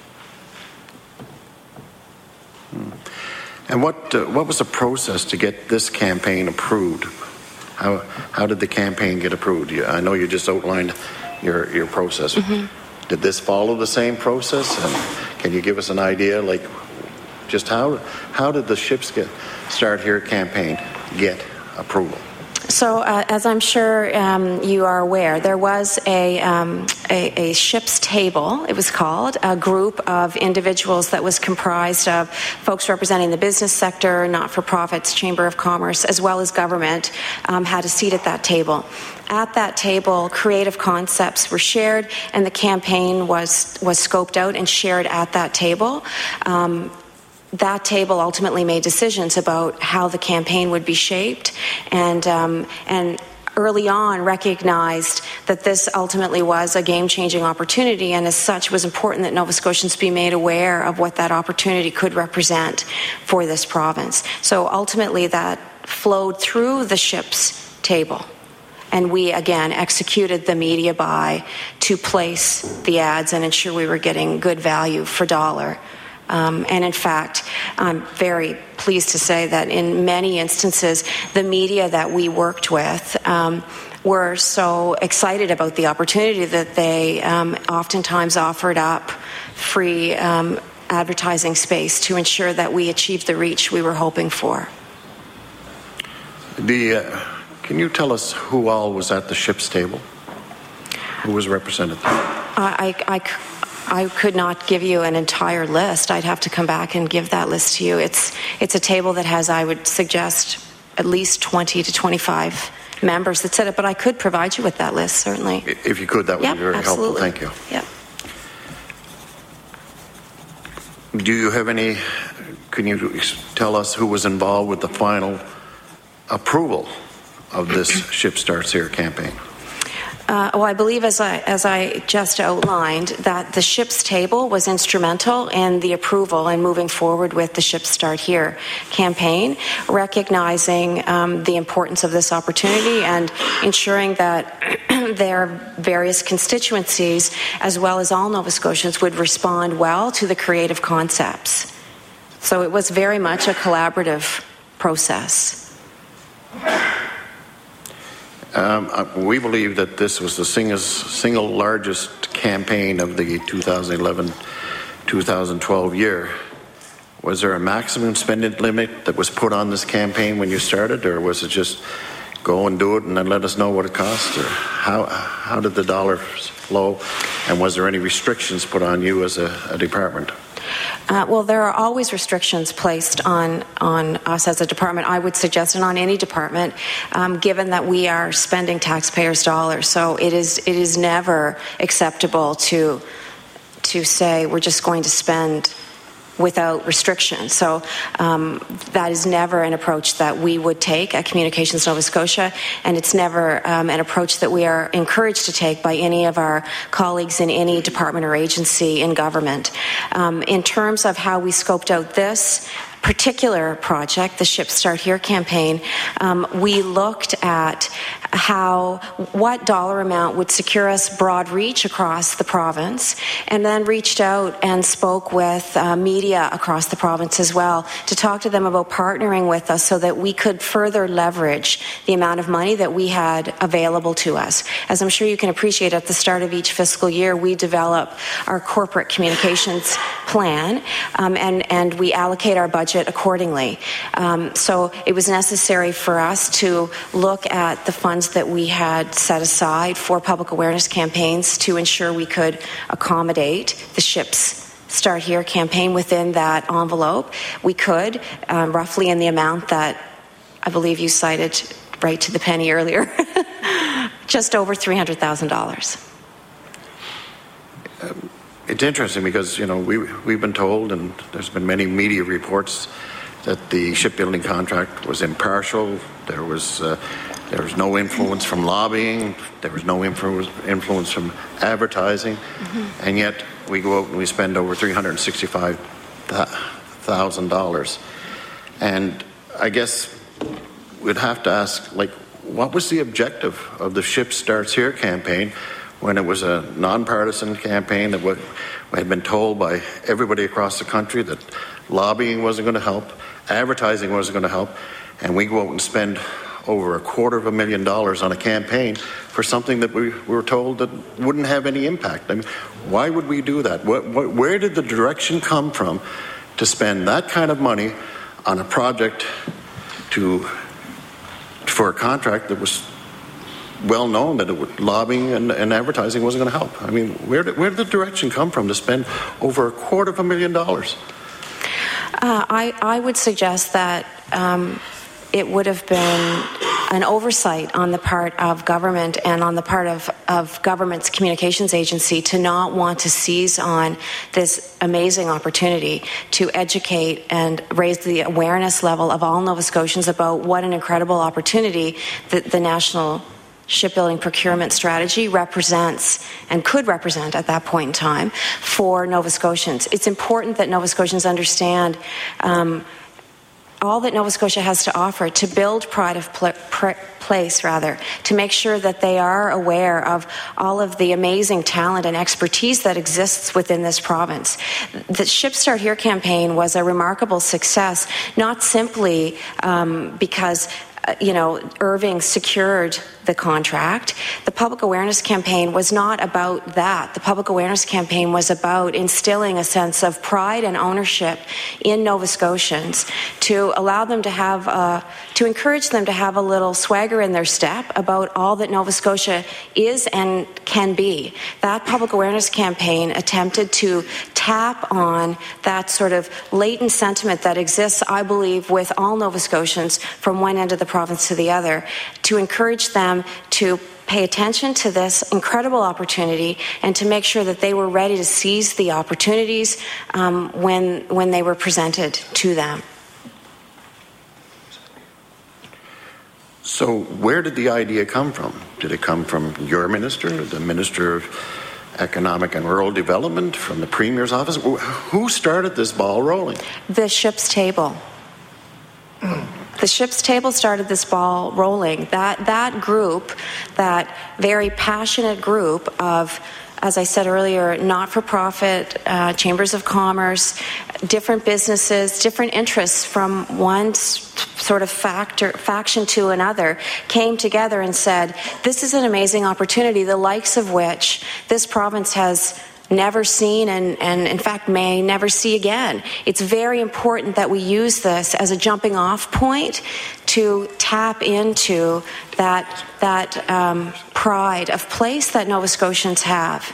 And what was the process to get this campaign approved? How did the campaign get approved? I know you just outlined your process. Mm-hmm. Did this follow the same process? And can you give us an idea, like, just how did the Ships Start Here campaign get approval? So, as I'm sure you are aware, there was a Ships table, it was called, a group of individuals that was comprised of folks representing the business sector, not-for-profits, Chamber of Commerce, as well as government, had a seat at that table. At that table, creative concepts were shared, and the campaign was scoped out and shared at that table. That table ultimately made decisions about how the campaign would be shaped, and early on recognized that this ultimately was a game-changing opportunity, and as such was important that Nova Scotians be made aware of what that opportunity could represent for this province. So ultimately that flowed through the Ships table. And we, again, executed the media buy to place the ads and ensure we were getting good value for dollar. And in fact, I'm very pleased to say that in many instances, the media that we worked with were so excited about the opportunity that they oftentimes offered up free advertising space to ensure that we achieved the reach we were hoping for. Can you tell us who all was at the Ships table? Who was represented there? I could not give you an entire list. I'd have to come back and give that list to you. It's a table that has, I would suggest, at least 20 to 25 members that sit it, but I could provide you with that list, certainly. If you could, that would be very helpful. Thank you. Yeah. Do you have any, can you tell us who was involved with the final approval of this Ships Start Here campaign? Well, I believe, as I just outlined, that the Ships table was instrumental in the approval and moving forward with the Ships Start Here campaign, recognizing the importance of this opportunity and ensuring that their various constituencies, as well as all Nova Scotians, would respond well to the creative concepts. So it was very much a collaborative process. We believe that this was the single largest campaign of the 2011-2012 year. Was there a maximum spending limit that was put on this campaign when you started, or was it just go and do it and then let us know what it cost? Or how did the dollars flow, and was there any restrictions put on you as a department? Well, there are always restrictions placed on us as a department, I would suggest, and on any department, given that we are spending taxpayers' dollars. So it is never acceptable to say we're just going to spend without restriction. So that is never an approach that we would take at Communications Nova Scotia, and it's never an approach that we are encouraged to take by any of our colleagues in any department or agency in government. In terms of how we scoped out this particular project, the Ships Start Here campaign, we looked at what dollar amount would secure us broad reach across the province, and then reached out and spoke with media across the province as well to talk to them about partnering with us so that we could further leverage the amount of money that we had available to us. As I'm sure you can appreciate, at the start of each fiscal year, we develop our corporate communications plan, and we allocate our budget accordingly. So it was necessary for us to look at the funds that we had set aside for public awareness campaigns to ensure we could accommodate the Ships Start Here campaign within that envelope. We could, roughly in the amount that I believe you cited right to the penny earlier, just over $300,000. It's interesting because, we've been told, and there's been many media reports, that the shipbuilding contract was impartial. There was no influence from lobbying. There was no influence from advertising. And yet we go out and we spend over $365,000. And I guess we'd have to ask, what was the objective of the Ship Starts Here campaign when it was a nonpartisan campaign that we had been told by everybody across the country that lobbying wasn't going to help, advertising wasn't going to help, and we go out and spend over $250,000 on a campaign for something that we were told that wouldn't have any impact? I mean, why would we do that? Where did the direction come from to spend that kind of money on a project for a contract that was well known that lobbying and advertising wasn't going to help? I mean, where did the direction come from to spend over $250,000? I would suggest that it would have been an oversight on the part of government and on the part of government's communications agency to not want to seize on this amazing opportunity to educate and raise the awareness level of all Nova Scotians about what an incredible opportunity that the National Shipbuilding Procurement Strategy represents and could represent at that point in time for Nova Scotians. It's important that Nova Scotians understand all that Nova Scotia has to offer to build pride of place, to make sure that they are aware of all of the amazing talent and expertise that exists within this province. The Ship Start Here campaign was a remarkable success, not simply because Irving secured the contract. The public awareness campaign was not about that. The public awareness campaign was about instilling a sense of pride and ownership in Nova Scotians to allow them to have, to encourage them to have a little swagger in their step about all that Nova Scotia is and can be. That public awareness campaign attempted to tap on that sort of latent sentiment that exists, I believe, with all Nova Scotians from one end of the province to the other, to encourage them to pay attention to this incredible opportunity and to make sure that they were ready to seize the opportunities when they were presented to them. So where did the idea come from? Did it come from your minister, the Minister of Economic and Rural Development, from the Premier's office? Who started this ball rolling? The Ship's Table. The Ship's Table started this ball rolling. That group, that very passionate group of, as I said earlier, not-for-profit, chambers of commerce, different businesses, different interests from one sort of faction to another, came together and said, this is an amazing opportunity, the likes of which this province has never seen and in fact may never see again. It's very important that we use this as a jumping off point to tap into that pride of place that Nova Scotians have.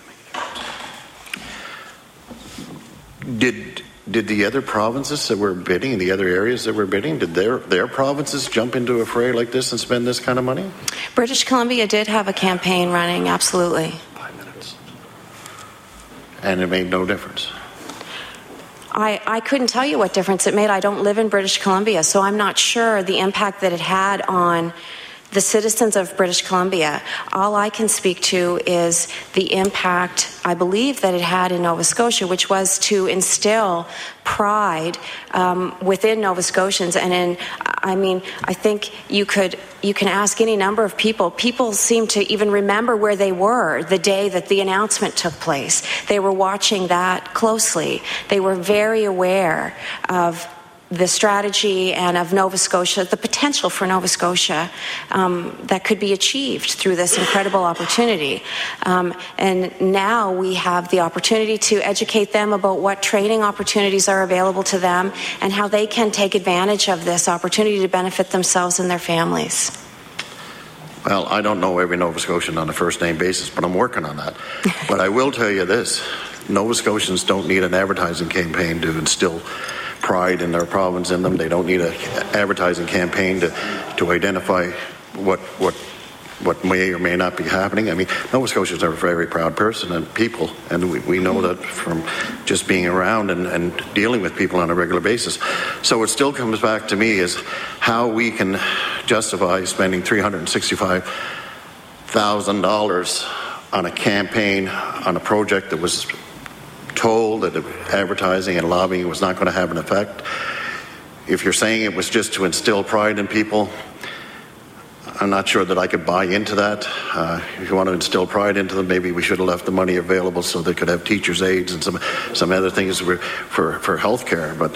Did the other provinces that were bidding, the other areas that were bidding, did their provinces jump into a fray like this and spend this kind of money? British Columbia did have a campaign running, absolutely. And it made no difference? I couldn't tell you what difference it made. I don't live in British Columbia, so I'm not sure the impact that it had on the citizens of British Columbia. All I can speak to is the impact, I believe, that it had in Nova Scotia, which was to instill pride within Nova Scotians and in I mean, I think you can ask any number of people. People seem to even remember where they were the day that the announcement took place. They were watching that closely. They were very aware of the strategy and of Nova Scotia, the potential for Nova Scotia that could be achieved through this incredible opportunity. And now we have the opportunity to educate them about what training opportunities are available to them and how they can take advantage of this opportunity to benefit themselves and their families. Well, I don't know every Nova Scotian on a first-name basis, but I'm working on that. But I will tell you this. Nova Scotians don't need an advertising campaign to instill pride in their province in them. They don't need an advertising campaign to identify what may or may not be happening. I mean, Nova Scotians are a very proud person and people, and we know that from just being around and dealing with people on a regular basis. So it still comes back to me is how we can justify spending $365,000 on a campaign, on a project that was told that advertising and lobbying was not going to have an effect. If you're saying it was just to instill pride in people, I'm not sure that I could buy into that. If you want to instill pride into them, maybe we should have left the money available so they could have teachers' aides and some other things for health care. But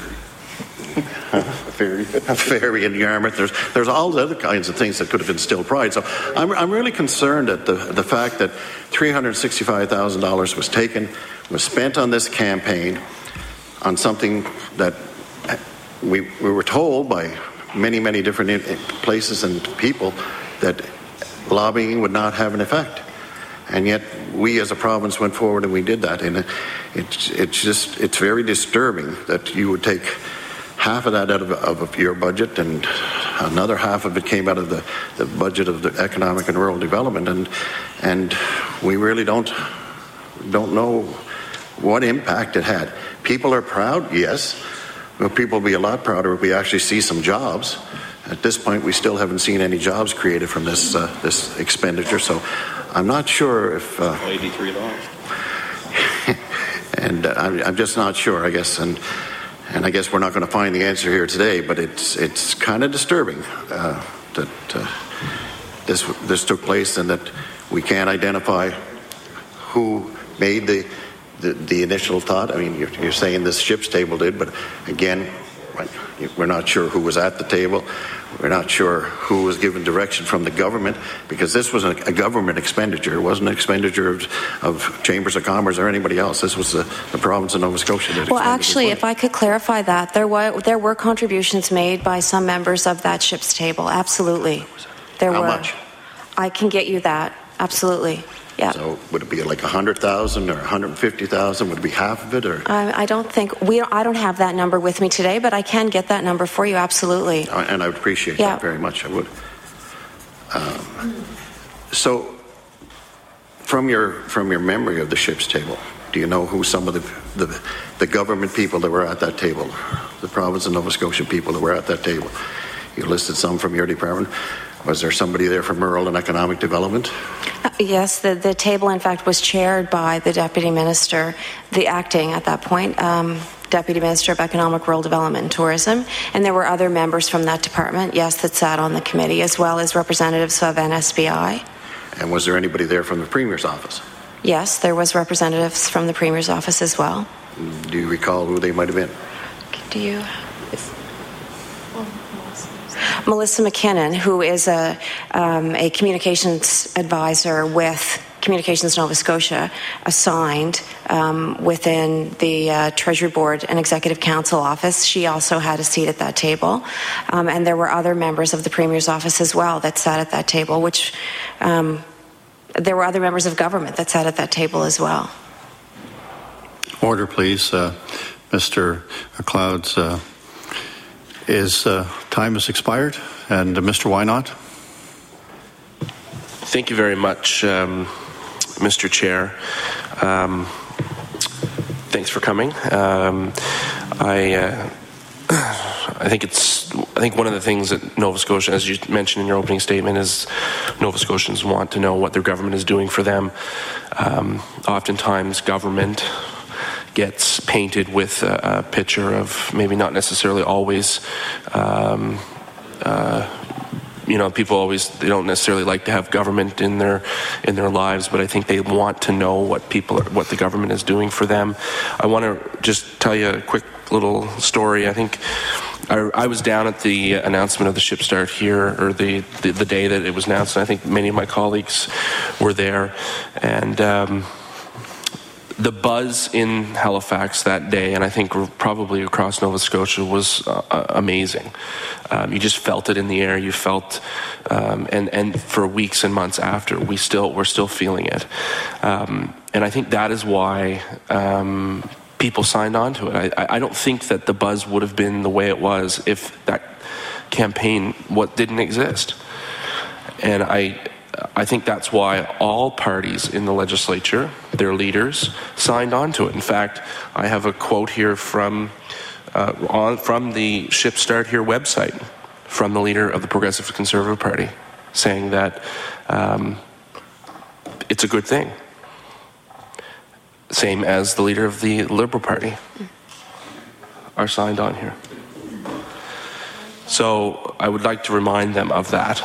a ferry in Yarmouth. There's all the other kinds of things that could have instilled pride. So I'm really concerned at the fact that $365,000 was spent on this campaign on something that we were told by many different places and people that lobbying would not have an effect. And yet we as a province went forward and we did that. And it's very disturbing that you would take half of that out of your budget and another half of it came out of the budget of the economic and rural development, and we really don't know what impact it had. People are proud, yes, but people will be a lot prouder if we actually see some jobs. At this point, we still haven't seen any jobs created from this expenditure, so I'm not sure if $83. And I'm just not sure, I guess, and I guess we're not going to find the answer here today, but it's kind of disturbing that this took place and that we can't identify who made the initial thought. I mean, you're saying this ship's table did, but again, we're not sure who was at the table. We're not sure who was given direction from the government, because this was a government expenditure. It wasn't an expenditure of Chambers of Commerce or anybody else. This was the province of Nova Scotia. Well, actually, if I could clarify that, there were contributions made by some members of that ship's table. Absolutely. How much? I can get you that. Absolutely. Yeah. So would it be like 100,000 or 150,000? Would it be half of it, or? I don't think I don't have that number with me today, but I can get that number for you. Absolutely. And I would appreciate that very much. I would. So, from your memory of the ship's table, do you know who some of the government people that were at that table, the province of Nova Scotia people that were at that table? You listed some from your department. Was there somebody there from rural and economic development? Yes, the table, in fact, was chaired by the Deputy Minister, the acting at that point, Deputy Minister of Economic, Rural Development and Tourism, and there were other members from that department, yes, that sat on the committee, as well as representatives of NSBI. And was there anybody there from the Premier's office? Yes, there was representatives from the Premier's office as well. Do you recall who they might have been? Do you? Melissa McKinnon, who is a communications advisor with Communications Nova Scotia, assigned within the Treasury Board and Executive Council office. She also had a seat at that table. And there were other members of the Premier's office as well that sat at that table, which there were other members of government that sat at that table as well. Order, please. Mr. McLeod's time has expired, and Mr. Wynot. Thank you very much, Mr. Chair. Thanks for coming. I think one of the things that Nova Scotia, as you mentioned in your opening statement, is Nova Scotians want to know what their government is doing for them. Oftentimes, government gets painted with a picture of maybe not necessarily always people they don't necessarily like to have government in their lives, but I think they want to know what the government is doing for them. I want to just tell you a quick little story. I think I was down at the announcement of the ship start here, or the day that it was announced, and I think many of my colleagues were there, and the buzz in Halifax that day, and I think probably across Nova Scotia, was amazing. You just felt it in the air. You felt, and for weeks and months after, we're still feeling it. And I think that is why people signed on to it. I don't think that the buzz would have been the way it was if that campaign didn't exist. And I think that's why all parties in the legislature, their leaders, signed on to it. In fact, I have a quote here from the Ship Start Here website from the leader of the Progressive Conservative Party, saying that it's a good thing. Same as the leader of the Liberal Party are signed on here. So I would like to remind them of that.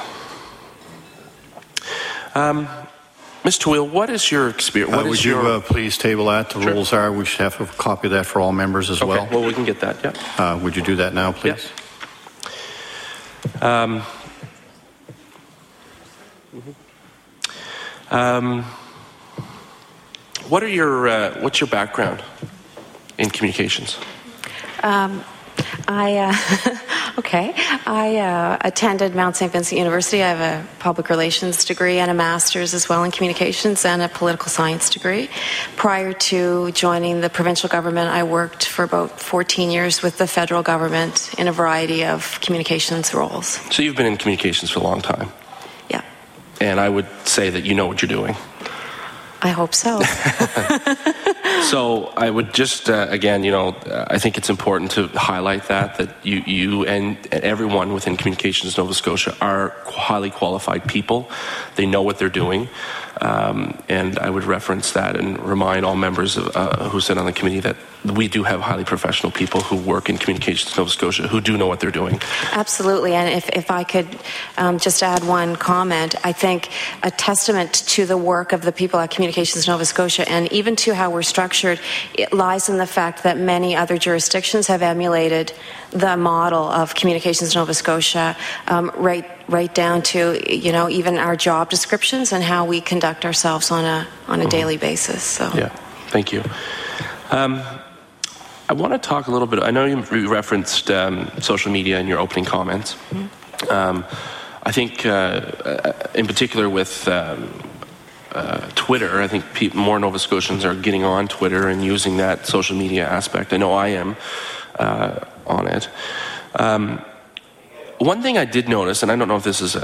Ms. Tawil, what is your experience? Would you please table that? The rules are we should have a copy of that for all members as well. Well, we can get that, yeah. Would you do that now, please? Yeah. What's your background in communications? I attended Mount St. Vincent University. I have a public relations degree and a master's as well in communications and a political science degree. Prior to joining the provincial government, I worked for about 14 years with the federal government in a variety of communications roles. So you've been in communications for a long time? Yeah. And I would say that you know what you're doing. I hope so. So I would just, again, I think it's important to highlight that you and everyone within Communications Nova Scotia are highly qualified people. They know what they're doing. And I would reference that and remind all members who sit on the committee that we do have highly professional people who work in Communications Nova Scotia who do know what they're doing. Absolutely. And if I could just add one comment, I think a testament to the work of the people at Communications Nova Scotia and even to how we're structured, it lies in the fact that many other jurisdictions have emulated the model of Communications Nova Scotia, right down to even our job descriptions and how we conduct ourselves on a daily basis. So yeah, thank you. I want to talk a little bit. I know you referenced social media in your opening comments. Mm-hmm. I think, in particular with Twitter, I think more Nova Scotians are getting on Twitter and using that social media aspect. I know I am on it. One thing I did notice, and I don't know if this is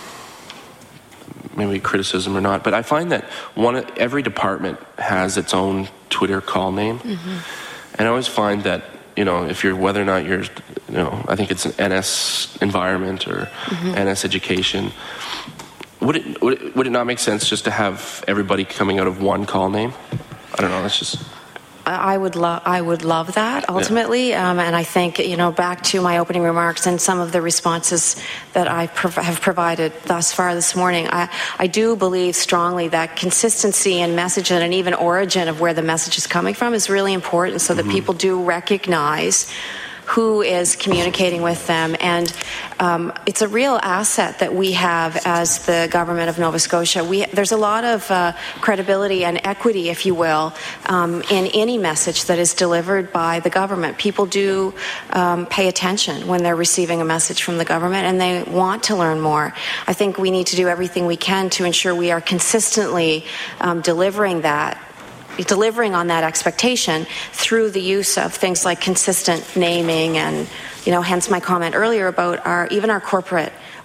maybe criticism or not, but I find that every department has its own Twitter call name. Mm-hmm. And I always find that, if you're, whether or not you're, I think it's an NS environment or mm-hmm. NS education, would it not make sense just to have everybody coming out of one call name? I don't know, that's just... I would love that ultimately, yeah. And I think back to my opening remarks and some of the responses that I have provided thus far this morning. I do believe strongly that consistency in message and even origin of where the message is coming from is really important, so that mm-hmm. people do recognize who is communicating with them. And it's a real asset that we have as the government of Nova Scotia. There's a lot of credibility and equity, if you will, in any message that is delivered by the government. People do pay attention when they're receiving a message from the government, and they want to learn more. I think we need to do everything we can to ensure we are consistently delivering on that expectation through the use of things like consistent naming and, hence my comment earlier about our corporate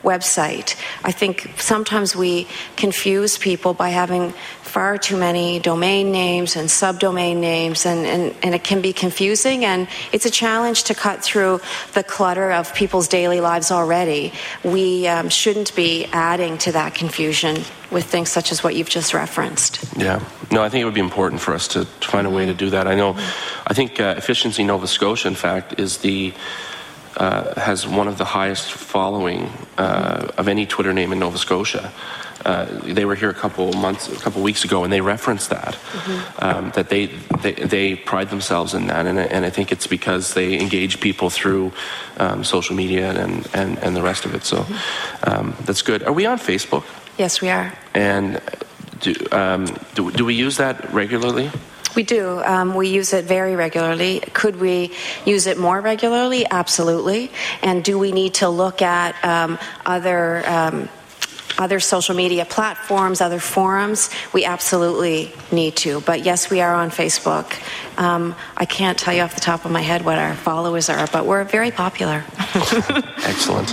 website. I think sometimes we confuse people by having far too many domain names and subdomain names, and it can be confusing, and it's a challenge to cut through the clutter of people's daily lives already. We shouldn't be adding to that confusion with things such as what you've just referenced. Yeah. No, I think it would be important for us to find a way to do that. I think Efficiency Nova Scotia, in fact, is has one of the highest following of any Twitter name in Nova Scotia. They were here a couple weeks ago, and they referenced that, that they pride themselves in that, and I think it's because they engage people through social media and the rest of it. So that's good. Are we on Facebook? Yes, we are. And do we use that regularly? We do. We use it very regularly. Could we use it more regularly? Absolutely. And do we need to look at other social media platforms, other forums? We absolutely need to. But yes, we are on Facebook. I can't tell you off the top of my head what our followers are, but we're very popular. Excellent.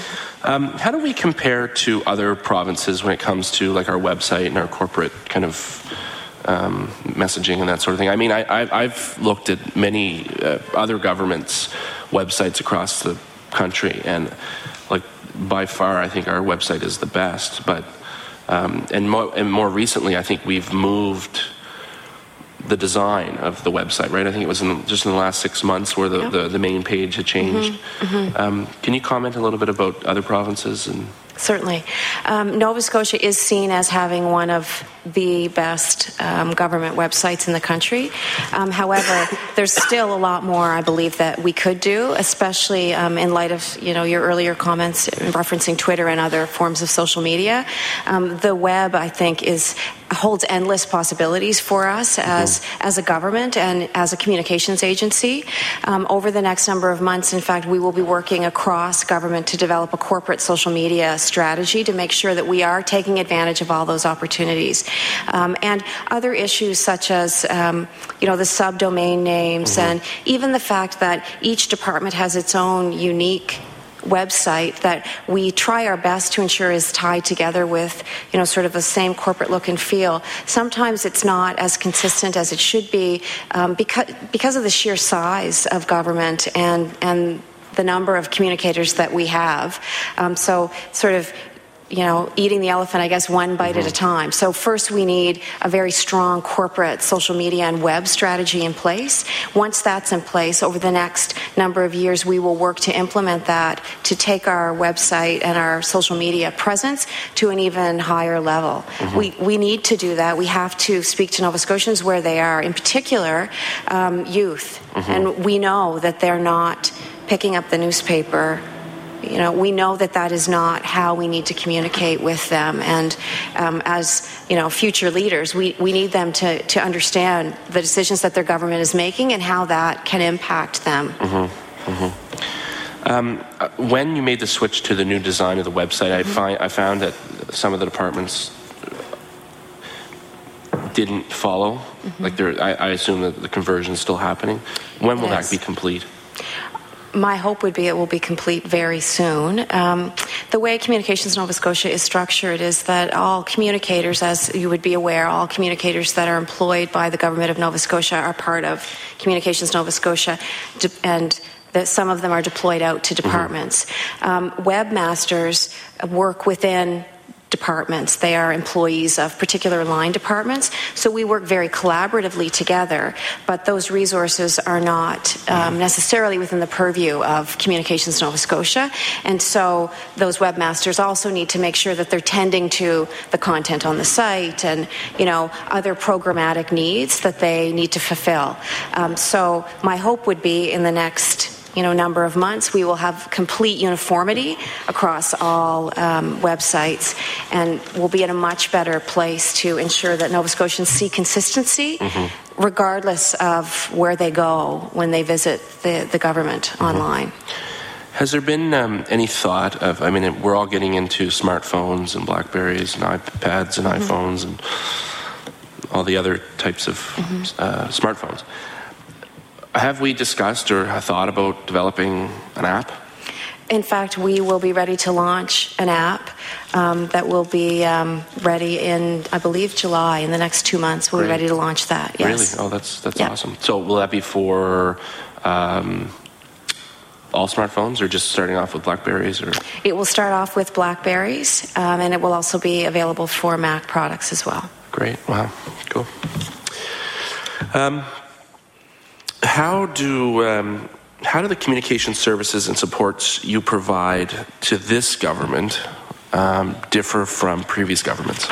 How do we compare to other provinces when it comes to like our website and our corporate kind of messaging and that sort of thing? I mean, I've looked at many other governments' websites across the country, and like by far, I think our website is the best. But and more recently, I think we've moved the design of the website, right? I think it was just in the last 6 months where the main page had changed. Can you comment a little bit about other provinces? Certainly. Nova Scotia is seen as having one of the best government websites in the country. However, there's still a lot more, I believe, that we could do, especially in light of your earlier comments referencing Twitter and other forms of social media. The web, I think, holds endless possibilities for us as a government and as a communications agency. Over the next number of months, in fact, we will be working across government to develop a corporate social media strategy to make sure that we are taking advantage of all those opportunities. And other issues such as, the subdomain names and even the fact that each department has its own unique website that we try our best to ensure is tied together with, sort of the same corporate look and feel. Sometimes it's not as consistent as it should be because of the sheer size of government and the number of communicators that we have. So sort of, eating the elephant, I guess, one bite at a time. So first we need a very strong corporate social media and web strategy in place. Once that's in place, over the next number of years, we will work to implement that to take our website and our social media presence to an even higher level. We need to do that. We have to speak to Nova Scotians where they are, in particular, youth. And we know that they're not picking up the newspaper. We know that is not how we need to communicate with them. And as, future leaders, we need them to understand the decisions that their government is making and how that can impact them. When you made the switch to the new design of the website, I found that some of the departments didn't follow. Like I assume that the conversion is still happening. When will that be complete? My hope would be it will be complete very soon. The way Communications Nova Scotia is structured is that all communicators, as you would be aware, all communicators that are employed by the Government of Nova Scotia are part of Communications Nova Scotia, and that some of them are deployed out to departments. Webmasters work within departments. They are employees of particular line departments. So we work very collaboratively together, but those resources are not necessarily within the purview of Communications Nova Scotia. And so those webmasters also need to make sure that they're tending to the content on the site and, other programmatic needs that they need to fulfill. So my hope would be in the next number of months, we will have complete uniformity across all websites, and we'll be in a much better place to ensure that Nova Scotians see consistency regardless of where they go when they visit the government online. Has there been any thought of, we're all getting into smartphones and Blackberries and iPads and iPhones and all the other types of smartphones. Have we discussed or thought about developing an app? In fact, we will be ready to launch an app that will be ready in, I believe, July. In the next 2 months, we'll be ready to launch that. Yes. Really? Oh, that's awesome. So will that be for all smartphones, or just starting off with BlackBerries? Or it will start off with BlackBerries, and it will also be available for Mac products as well. Great. Wow. Cool. How do the communication services and supports you provide to this government differ from previous governments?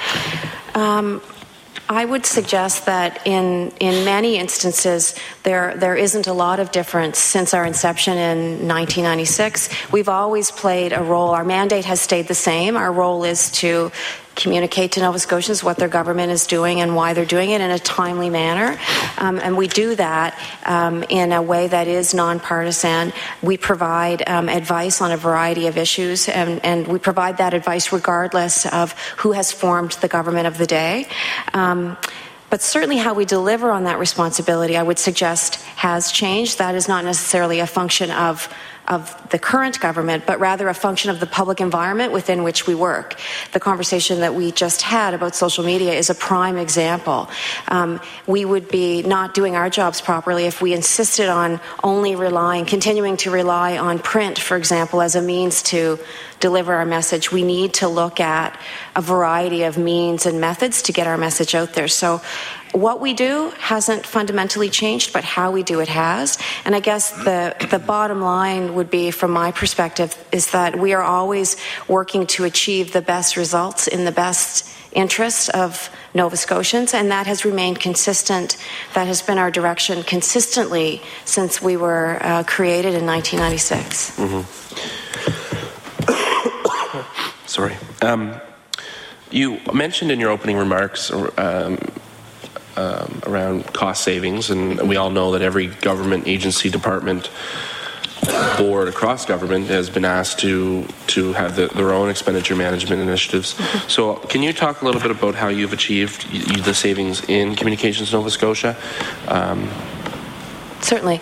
I would suggest that in many instances there isn't a lot of difference since our inception in 1996. We've always played a role. Our mandate has stayed the same. Our role is to communicate to Nova Scotians what their government is doing and why they're doing it in a timely manner. And we do that in a way that is nonpartisan. We provide advice on a variety of issues, and we provide that advice regardless of who has formed the government of the day. But certainly how we deliver on that responsibility, I would suggest, has changed. That is not necessarily a function of the current government, but rather a function of the public environment within which we work. The conversation that we just had about social media is a prime example. We would be not doing our jobs properly if we insisted on continuing to rely on print, for example, as a means to deliver our message. We need to look at a variety of means and methods to get our message out there. So what we do hasn't fundamentally changed, but how we do it has. And I guess the bottom line would be, from my perspective, is that we are always working to achieve the best results in the best interest of Nova Scotians, and that has remained consistent. That has been our direction consistently since we were created in 1996. Mm-hmm. Sorry. You mentioned in your opening remarks around cost savings, and we all know that every government agency, department, board across government has been asked to have their own expenditure management initiatives. Mm-hmm. So can you talk a little bit about how you've achieved the savings in Communications Nova Scotia? Certainly.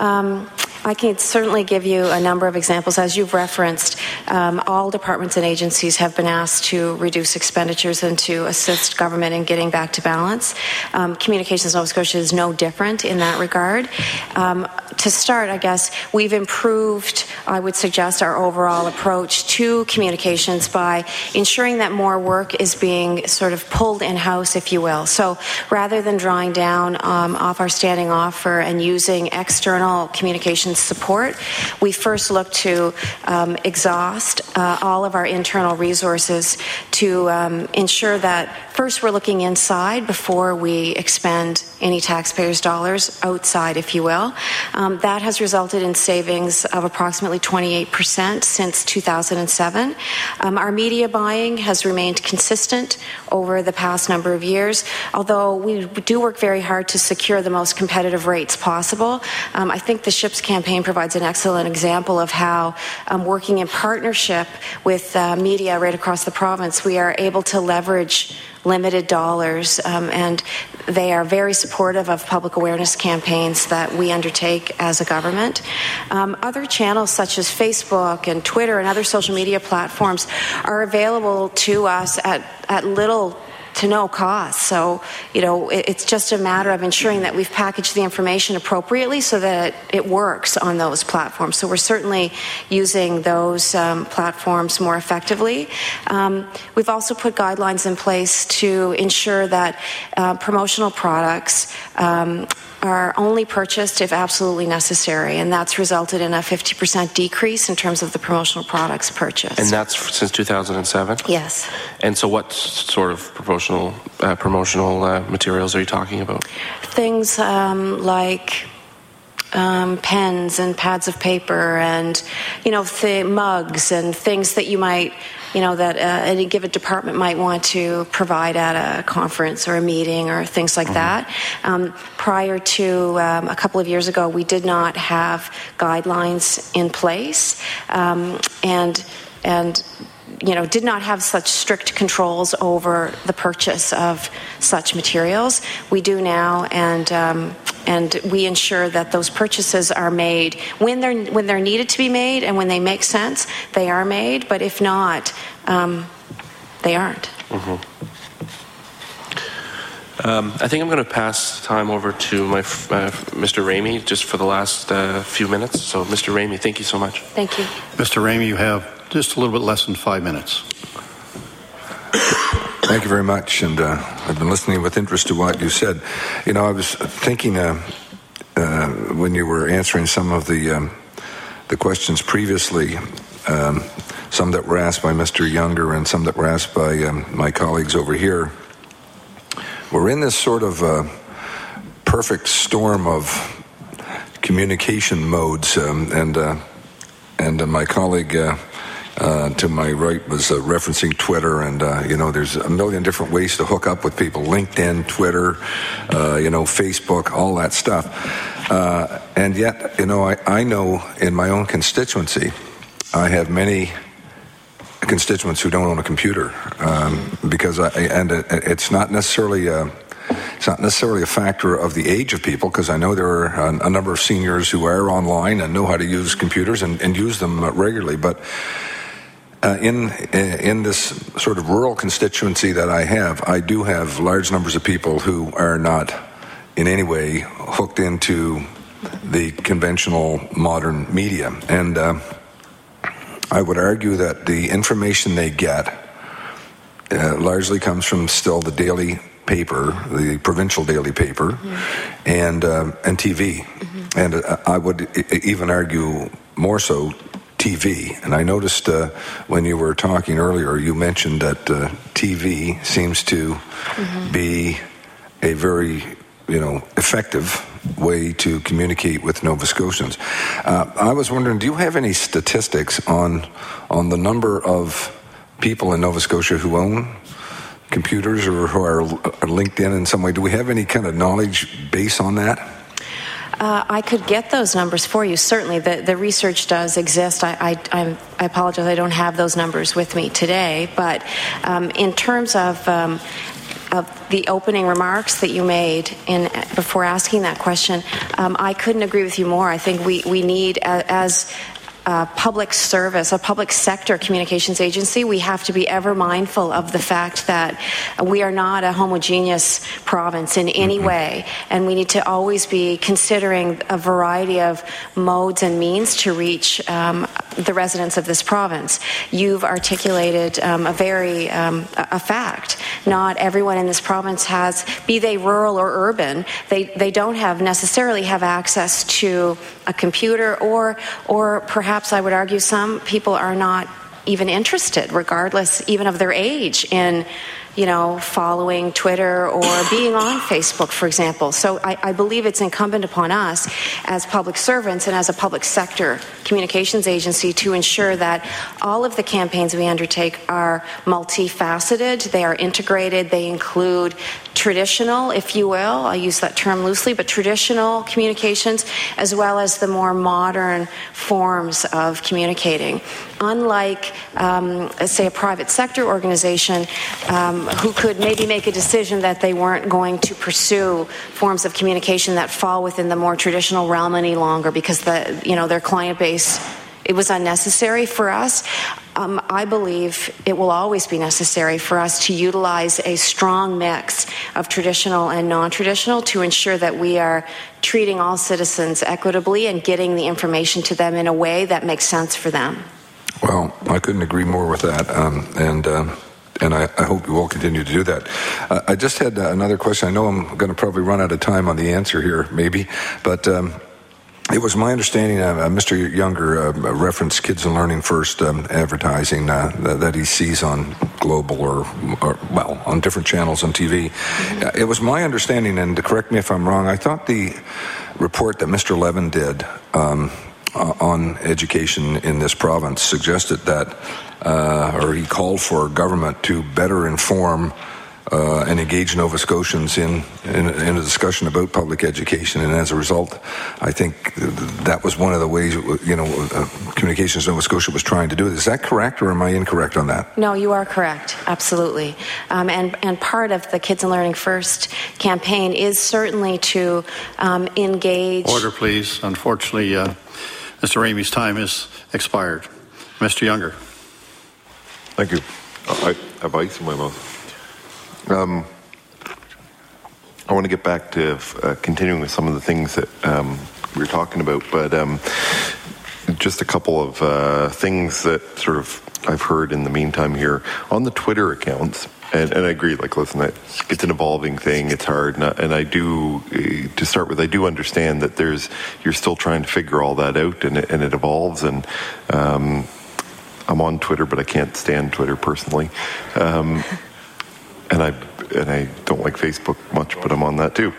I can certainly give you a number of examples. As you've referenced, all departments and agencies have been asked to reduce expenditures and to assist government in getting back to balance. Communications Nova Scotia is no different in that regard. To start, I guess, we've improved, I would suggest, our overall approach to communications by ensuring that more work is being sort of pulled in-house, if you will. So rather than drawing down off our standing offer and using external communications support, we first look to exhaust all of our internal resources to ensure that first we're looking inside before we expend any taxpayers' dollars outside, if you will. That has resulted in savings of approximately 28% since 2007. Our media buying has remained consistent over the past number of years, although we do work very hard to secure the most competitive rates possible. I think the SHIPS campaign provides an excellent example of how, working in partnership with media right across the province, we are able to leverage limited dollars, and they are very supportive of public awareness campaigns that we undertake as a government. Other channels such as Facebook and Twitter and other social media platforms are available to us at little to no cost. So, it's just a matter of ensuring that we've packaged the information appropriately so that it works on those platforms. So we're certainly using those platforms more effectively. We've also put guidelines in place to ensure that promotional products are only purchased if absolutely necessary, and that's resulted in a 50% decrease in terms of the promotional products purchased. And that's since 2007? Yes. And so what sort of promotional materials are you talking about? Things like pens and pads of paper and, mugs and things that you might, that any given department might want to provide at a conference or a meeting or things like that. Prior to a couple of years ago, we did not have guidelines in place and did not have such strict controls over the purchase of such materials. We do now, and and we ensure that those purchases are made when they're needed to be made, and when they make sense, they are made. But if not, they aren't. I think I'm going to pass time over to Mr. Ramey just for the last few minutes. So, Mr. Ramey, thank you so much. Thank you. Mr. Ramey, you have just a little bit less than 5 minutes. Thank you very much, and I've been listening with interest to what you said. You know, I was thinking when you were answering some of the questions previously, some that were asked by Mr. Younger and some that were asked by my colleagues over here, we're in this sort of perfect storm of communication modes, and my colleague to my right was referencing Twitter, and there's a million different ways to hook up with people: LinkedIn, Twitter, Facebook, all that stuff. And yet, I know in my own constituency, I have many constituents who don't own a computer, because it's not necessarily a factor of the age of people, because I know there are a number of seniors who are online and know how to use computers and use them regularly. But in this sort of rural constituency that I do have large numbers of people who are not in any way hooked into the conventional modern media, and I would argue that the information they get largely comes from still the daily paper, the provincial daily paper, and TV. And I would even argue more so TV. And I noticed when you were talking earlier, you mentioned that TV seems to be a very effective way to communicate with Nova Scotians. I was wondering, do you have any statistics on the number of people in Nova Scotia who own computers or who are linked in some way? Do we have any kind of knowledge base on that? I could get those numbers for you. Certainly, the research does exist. I apologize, I don't have those numbers with me today. But in terms of the opening remarks that you made before asking that question, I couldn't agree with you more. I think we need, as a public service, a public sector communications agency, we have to be ever mindful of the fact that we are not a homogeneous province in any way, and we need to always be considering a variety of modes and means to reach the residents of this province. You've articulated a fact. Not everyone in this province has, be they rural or urban, they don't necessarily have access to a computer, or perhaps I would argue some people are not even interested, regardless even of their age, in following Twitter or being on Facebook, for example. So I believe it's incumbent upon us as public servants and as a public sector communications agency to ensure that all of the campaigns we undertake are multifaceted, they are integrated, they include traditional, if you will, I use that term loosely, but traditional communications, as well as the more modern forms of communicating. Unlike, say, a private sector organization who could maybe make a decision that they weren't going to pursue forms of communication that fall within the more traditional realm any longer because their client base, it was unnecessary for us. I believe it will always be necessary for us to utilize a strong mix of traditional and non-traditional to ensure that we are treating all citizens equitably and getting the information to them in a way that makes sense for them. Well, I couldn't agree more with that, and I hope you will continue to do that. I just had another question. I know I'm going to probably run out of time on the answer here, maybe, but it was my understanding Mr. Younger referenced Kids and Learning First advertising that he sees on Global or on different channels on TV. It was my understanding, and to correct me if I'm wrong, I thought the report that Mr. Levin did on education in this province suggested that, or he called for government to better inform and engage Nova Scotians in a discussion about public education. And as a result, I think that was one of the ways, Communications Nova Scotia was trying to do it. Is that correct, or am I incorrect on that? No, you are correct. Absolutely. And part of the Kids and Learning First campaign is certainly to engage. Order, please. Unfortunately, Mr. Ramey's time is expired. Mr. Younger. Thank you. I have ice in my mouth. I want to get back to continuing with some of the things that we were talking about, but just a couple of things that sort of I've heard in the meantime here on the Twitter accounts. And I agree, listen, it's an evolving thing, it's hard, and I do, to start with, I do understand that you're still trying to figure all that out, and it evolves, and I'm on Twitter, but I can't stand Twitter personally, and I don't like Facebook much, but I'm on that too.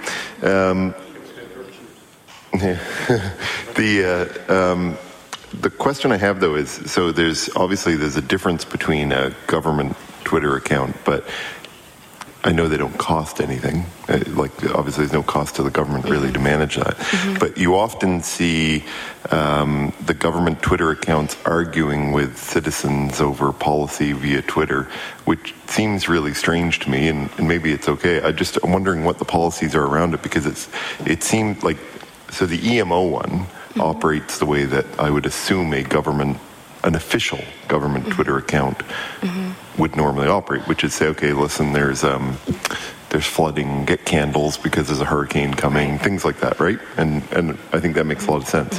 The question I have, though, is, so there's a difference between a government Twitter account, but I know they don't cost anything. Obviously there's no cost to the government really to manage that. But you often see the government Twitter accounts arguing with citizens over policy via Twitter, which seems really strange to me, and maybe it's okay. I'm wondering what the policies are around it, because it seems like, so the EMO one operates the way that I would assume an official government Twitter account would normally operate, which is say, okay, listen, there's flooding, get candles because there's a hurricane coming, things like that, right? And I think that makes a lot of sense.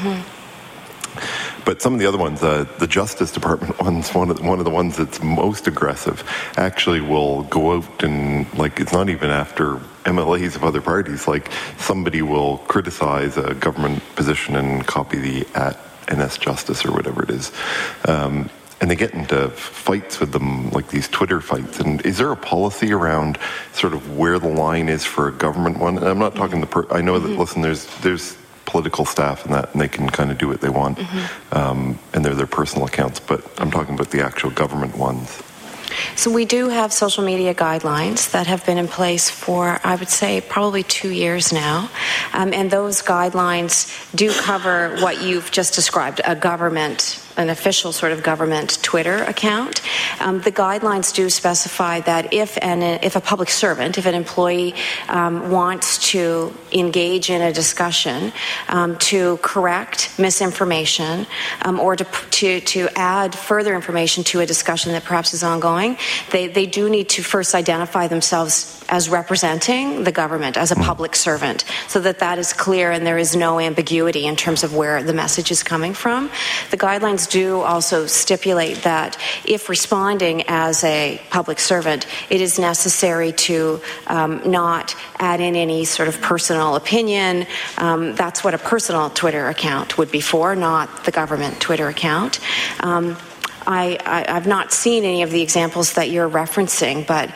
But some of the other ones, the Justice Department ones, one of the ones that's most aggressive, actually will go out and, it's not even after MLAs of other parties, somebody will criticize a government position and copy the @NS Justice or whatever it is. And they get into fights with them, these Twitter fights. And is there a policy around sort of where the line is for a government one? And I'm not talking I know that, listen, there's political staff and that, and they can kind of do what they want, and they're their personal accounts, but I'm talking about the actual government ones. So we do have social media guidelines that have been in place for, I would say, probably 2 years now. And those guidelines do cover what you've just described, an official sort of government Twitter account. The guidelines do specify that if a public servant, if an employee wants to engage in a discussion to correct misinformation or to add further information to a discussion that perhaps is ongoing, they do need to first identify themselves as representing the government, as a public servant, so that is clear and there is no ambiguity in terms of where the message is coming from. The guidelines do also stipulate that if responding as a public servant, it is necessary to not add in any sort of personal opinion. That's what a personal Twitter account would be for, not the government Twitter account. I've not seen any of the examples that you're referencing, but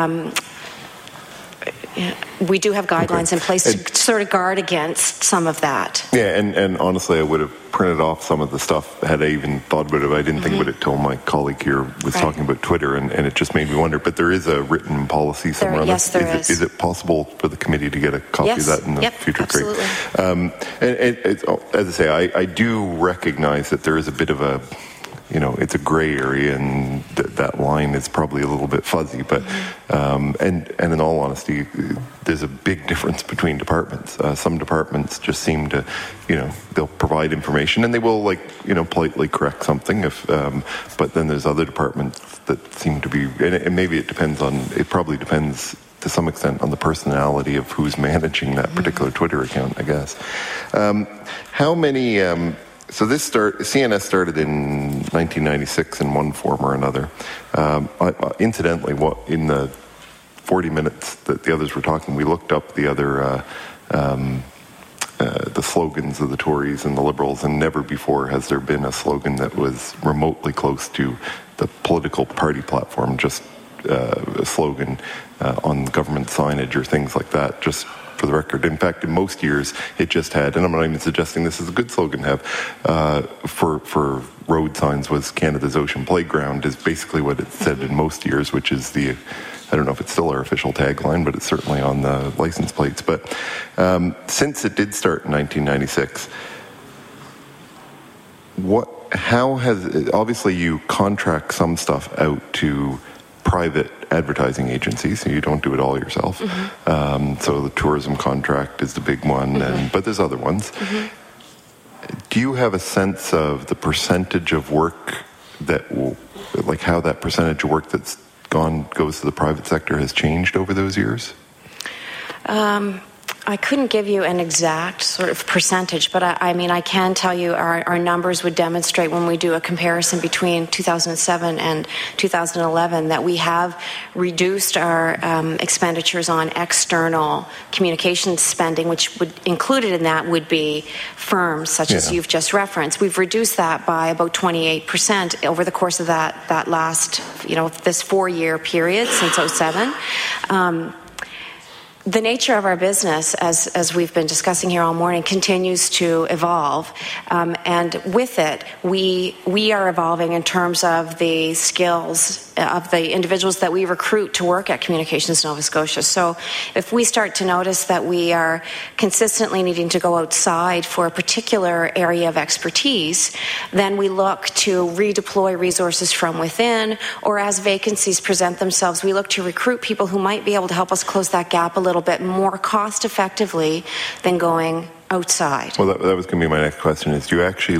we do have guidelines in place to sort of guard against some of that. Yeah, and honestly, I would have printed off some of the stuff had I even thought about it. I didn't think about it till my colleague here was talking about Twitter, and it just made me wonder. But there is a written policy somewhere. Yes, there is. Is it possible for the committee to get a copy of that in the future? Absolutely. Great. As I say, I do recognize that there is a bit of a, it's a gray area, and that line is probably a little bit fuzzy. But and in all honesty, there's a big difference between departments. Some departments just seem to, they'll provide information and they will politely correct something. But then there's other departments that seem to be, and maybe it probably depends to some extent on the personality of who's managing that particular Twitter account, I guess. How many? So CNS started in 1996 in one form or another. Incidentally, in the 40 minutes that the others were talking, we looked up the other the slogans of the Tories and the Liberals, and never before has there been a slogan that was remotely close to the political party platform, just a slogan on government signage or things like that, just for for the record. In fact, in most years, it just had, and I'm not even suggesting this is a good slogan to have, for road signs was Canada's Ocean Playground is basically what it said in most years, which is the, I don't know if it's still our official tagline, but it's certainly on the license plates. But since it did start in 1996, how has it, obviously you contract some stuff out to private advertising agencies, so you don't do it all yourself. So the tourism contract is the big one, but there's other ones. Do you have a sense of the percentage of work that will, like how that percentage of work that's goes to the private sector has changed over those years? I couldn't give you an exact sort of percentage, but I mean, I can tell you our numbers would demonstrate when we do a comparison between 2007 and 2011 that we have reduced our expenditures on external communications spending, which would included in that would be firms such as you've just referenced. We've reduced that by about 28% over the course of that last, this 4-year period since 2007. The nature of our business, as we've been discussing here all morning, continues to evolve, and with it, we are evolving in terms of the skills of the individuals that we recruit to work at Communications Nova Scotia. So if we start to notice that we are consistently needing to go outside for a particular area of expertise, then we look to redeploy resources from within, or as vacancies present themselves, we look to recruit people who might be able to help us close that gap a little bit more cost effectively than going outside. Well, that was going to be my next question, is do you actually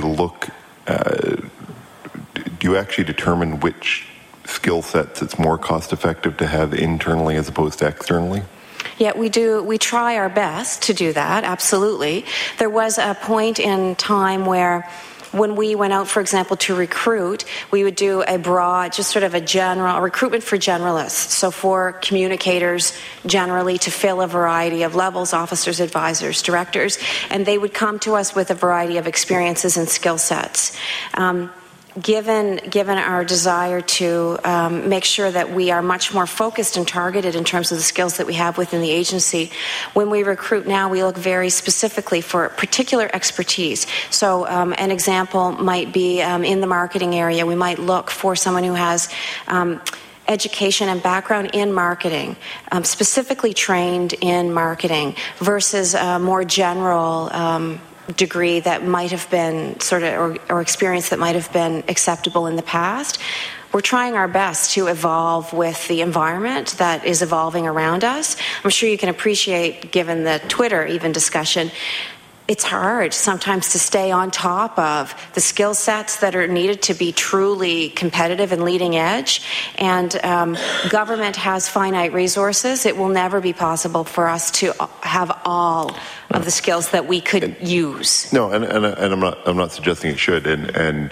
determine which skill sets it's more cost effective to have internally as opposed to externally? Yeah, we do. We try our best to do that, absolutely. There was a point in time where when we went out, for example, to recruit, we would do a broad, just sort of a general recruitment for generalists. So for communicators generally to fill a variety of levels, officers, advisors, directors, and they would come to us with a variety of experiences and skill sets. Given our desire to make sure that we are much more focused and targeted in terms of the skills that we have within the agency, when we recruit now, we look very specifically for particular expertise. So an example might be in the marketing area, we might look for someone who has education and background in marketing, specifically trained in marketing, versus a more general degree that might have been or experience that might have been acceptable in the past. We're trying our best to evolve with the environment that is evolving around us. I'm sure you can appreciate, given the Twitter even discussion, it's hard sometimes to stay on top of the skill sets that are needed to be truly competitive and leading edge. And government has finite resources. It will never be possible for us to have all of the skills that we could use. No, and I'm not suggesting it should. And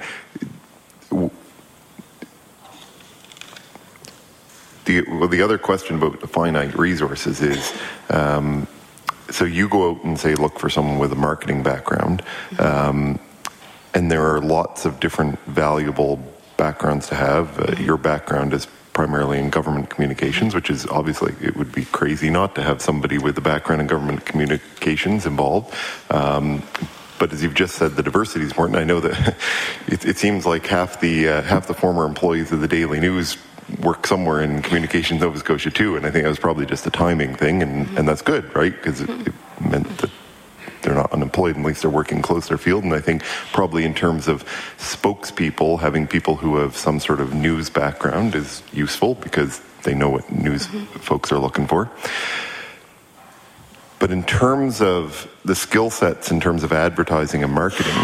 the other question about the finite resources is. So you go out and say, look for someone with a marketing background, and there are lots of different valuable backgrounds to have. Your background is primarily in government communications, which is obviously, it would be crazy not to have somebody with a background in government communications involved. But as you've just said, the diversity is important. I know that it seems like half the former employees of the Daily News work somewhere in Communications Nova Scotia too, and I think that was probably just a timing thing, and that's good, right? Because it meant that they're not unemployed, at least they're working close to their field. And I think probably in terms of spokespeople, having people who have some sort of news background is useful because they know what news folks are looking for. But in terms of the skill sets, in terms of advertising and marketing,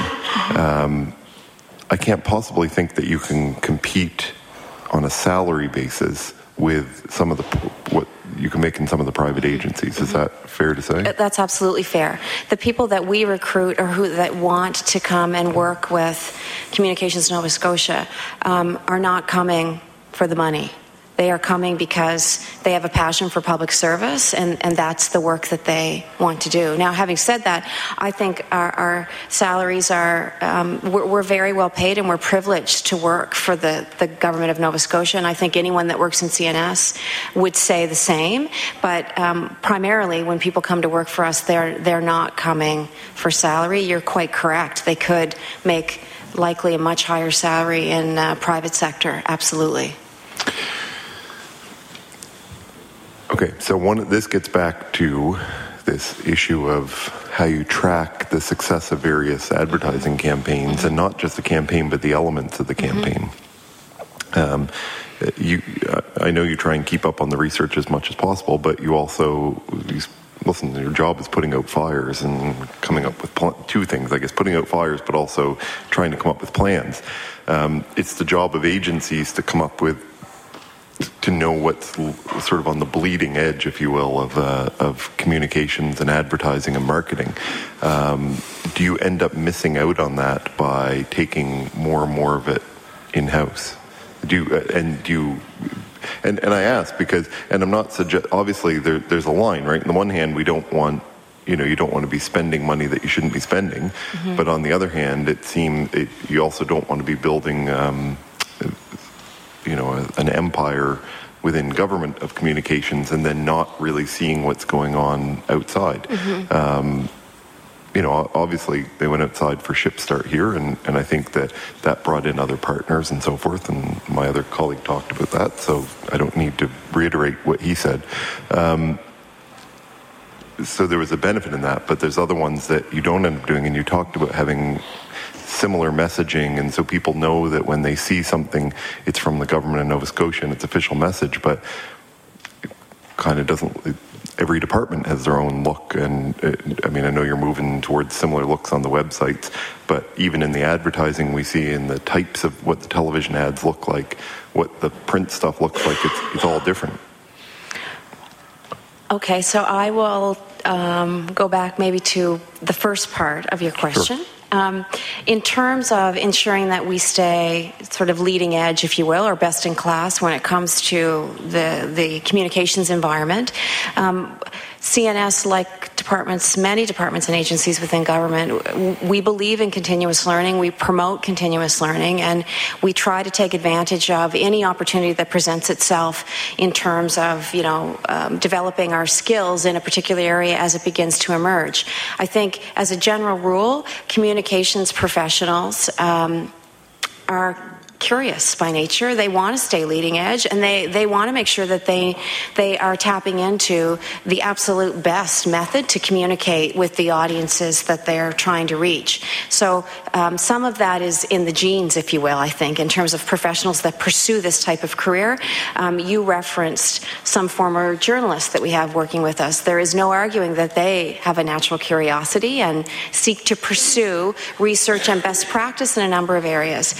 I can't possibly think that you can compete on a salary basis with some of what you can make in some of the private agencies. Is that fair to say? That's absolutely fair. The people that we recruit or that want to come and work with Communications Nova Scotia are not coming for the money. They are coming because they have a passion for public service, and that's the work that they want to do. Now, having said that, I think our salaries are, we're very well paid, and we're privileged to work for the government of Nova Scotia, and I think anyone that works in CNS would say the same. But primarily, when people come to work for us, they're not coming for salary. You're quite correct. They could make likely a much higher salary in private sector. Absolutely. Okay, so this gets back to this issue of how you track the success of various advertising campaigns, and not just the campaign, but the elements of the campaign. I know you try and keep up on the research as much as possible, but you also, listen, your job is putting out fires and coming up with two things, I guess, putting out fires, but also trying to come up with plans. It's the job of agencies to come up with, to know what's sort of on the bleeding edge, if you will, of communications and advertising and marketing. Do you end up missing out on that by taking more and more of it in-house? And I ask because, and I'm not obviously there's a line, right? On the one hand, we don't want, you don't want to be spending money that you shouldn't be spending, but on the other hand, you also don't want to be building, an empire within government of communications and then not really seeing what's going on outside. Obviously they went outside for Ship Start here, and I think that brought in other partners and so forth, and my other colleague talked about that, so I don't need to reiterate what he said. So there was a benefit in that, but there's other ones that you don't end up doing, and you talked about having similar messaging, and so people know that when they see something, it's from the government of Nova Scotia and it's official message, but it kind of doesn't. Every department has their own look, and I know you're moving towards similar looks on the websites, but even in the advertising we see in the types of what the television ads look like, what the print stuff looks like, it's all different. Okay, so I will go back maybe to the first part of your question. Sure. In terms of ensuring that we stay sort of leading edge, if you will, or best in class when it comes to the communications environment, CNS, like many departments and agencies within government, we believe in continuous learning. We promote continuous learning, and we try to take advantage of any opportunity that presents itself in terms of, developing our skills in a particular area as it begins to emerge. I think, as a general rule, communications professionals are curious by nature. They want to stay leading edge, and they want to make sure that they are tapping into the absolute best method to communicate with the audiences that they're trying to reach. So some of that is in the genes, if you will, I think, in terms of professionals that pursue this type of career. You referenced some former journalists that we have working with us. There is no arguing that they have a natural curiosity and seek to pursue research and best practice in a number of areas.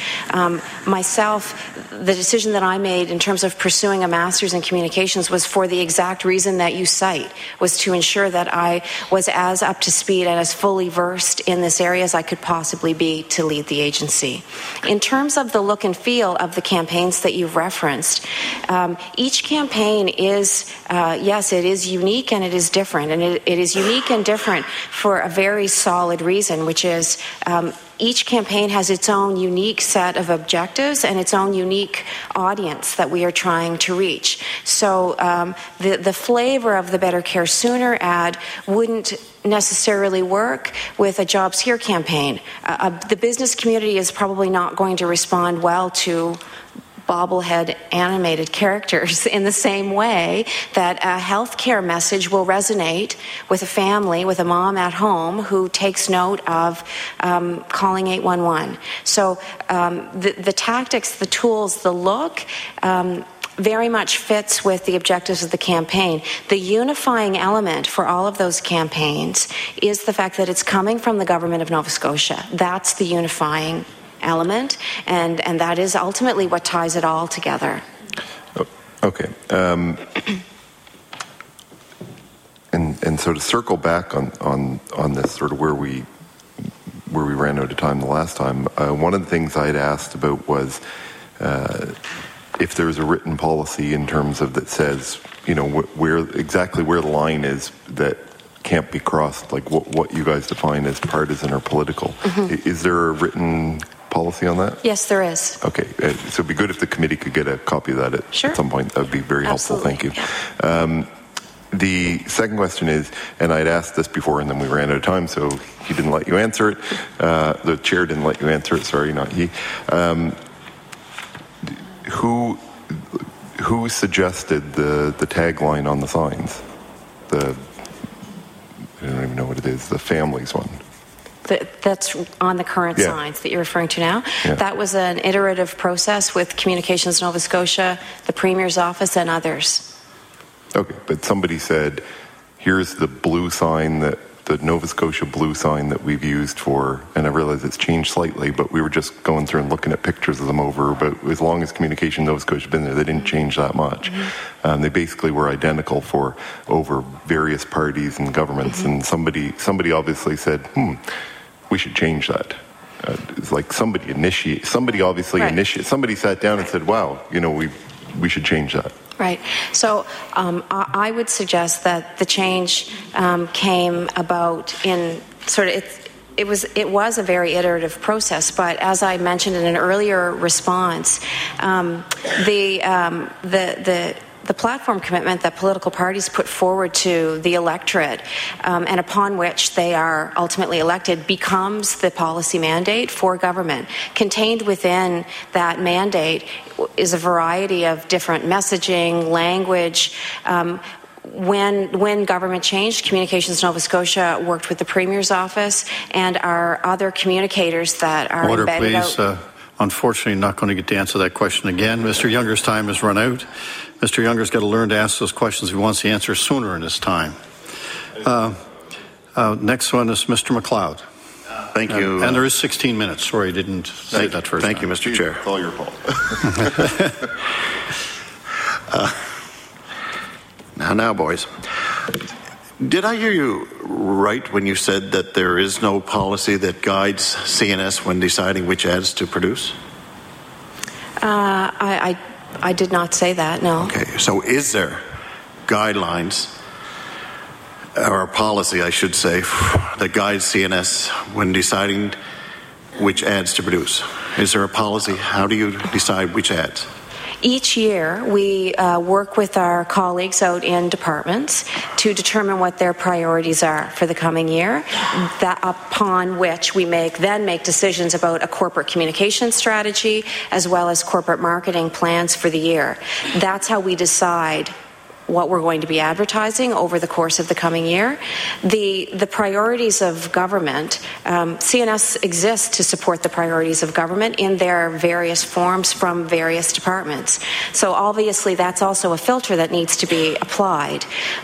Myself, the decision that I made in terms of pursuing a master's in communications was for the exact reason that you cite, was to ensure that I was as up to speed and as fully versed in this area as I could possibly be to lead the agency. In terms of the look and feel of the campaigns that you've referenced, each campaign is, yes, it is unique and it is different, and it is unique and different for a very solid reason, which is each campaign has its own unique set of objectives and its own unique audience that we are trying to reach. So the flavor of the Better Care Sooner ad wouldn't necessarily work with a Jobs Here campaign. The business community is probably not going to respond well to bobblehead animated characters in the same way that a healthcare message will resonate with a family, with a mom at home who takes note of calling 811. So the tactics, the tools, the look very much fits with the objectives of the campaign. The unifying element for all of those campaigns is the fact that it's coming from the government of Nova Scotia. That's the unifying element, and that is ultimately what ties it all together. Okay. And so to circle back on this sort of where we ran out of time the last time, one of the things I'd asked about was if there's a written policy in terms of that says, you know, where exactly where the line is that can't be crossed, like what you guys define as partisan or political. Is there a written policy on that? Yes, there is. Okay, so it'd be good if the committee could get a copy of that at some point. That would be very helpful. Thank you. Yeah. The second question is, and I'd asked this before and then we ran out of time, so he didn't let you answer it. The chair didn't let you answer it, sorry, not he. Who suggested the tagline on the signs? I don't even know what it is, the families one. That's on the current signs that you're referring to now. Yeah. That was an iterative process with Communications Nova Scotia, the Premier's office, and others. Okay, but somebody said, here's the blue sign, the Nova Scotia blue sign that we've used for, and I realize it's changed slightly, but we were just going through and looking at pictures of them over, but as long as Communication Nova Scotia had been there, they didn't change that much. They basically were identical for over various parties and governments, and somebody obviously said, we should change that. It's like somebody sat down and said, wow, you know, we should change that. Right. So I would suggest that the change came about in sort of it was a very iterative process. But as I mentioned in an earlier response, the platform commitment that political parties put forward to the electorate and upon which they are ultimately elected becomes the policy mandate for government. Contained within that mandate is a variety of different messaging, language. When government changed, Communications Nova Scotia worked with the Premier's office and our other communicators that are embedded out. Unfortunately, not going to get to answer that question again. Mr. Younger's time has run out. Mr. Younger's got to learn to ask those questions if he wants the answer sooner in his time. Next one is Mr. McLeod. Thank you. And there is 16 minutes. Sorry, I didn't say that first. Thank you, Mr. Chair. It's all your fault. Now, boys. Did I hear you right when you said that there is no policy that guides CNS when deciding which ads to produce? I did not say that, no. Okay, so is there guidelines, or a policy, I should say, that guides CNS when deciding which ads to produce? Is there a policy? How do you decide which ads? Each year, we work with our colleagues out in departments to determine what their priorities are for the coming year, that upon which we then make decisions about a corporate communication strategy as well as corporate marketing plans for the year. That's how we decide what we're going to be advertising over the course of the coming year. The priorities of government, CNS exists to support the priorities of government in their various forms from various departments. So obviously that's also a filter that needs to be applied.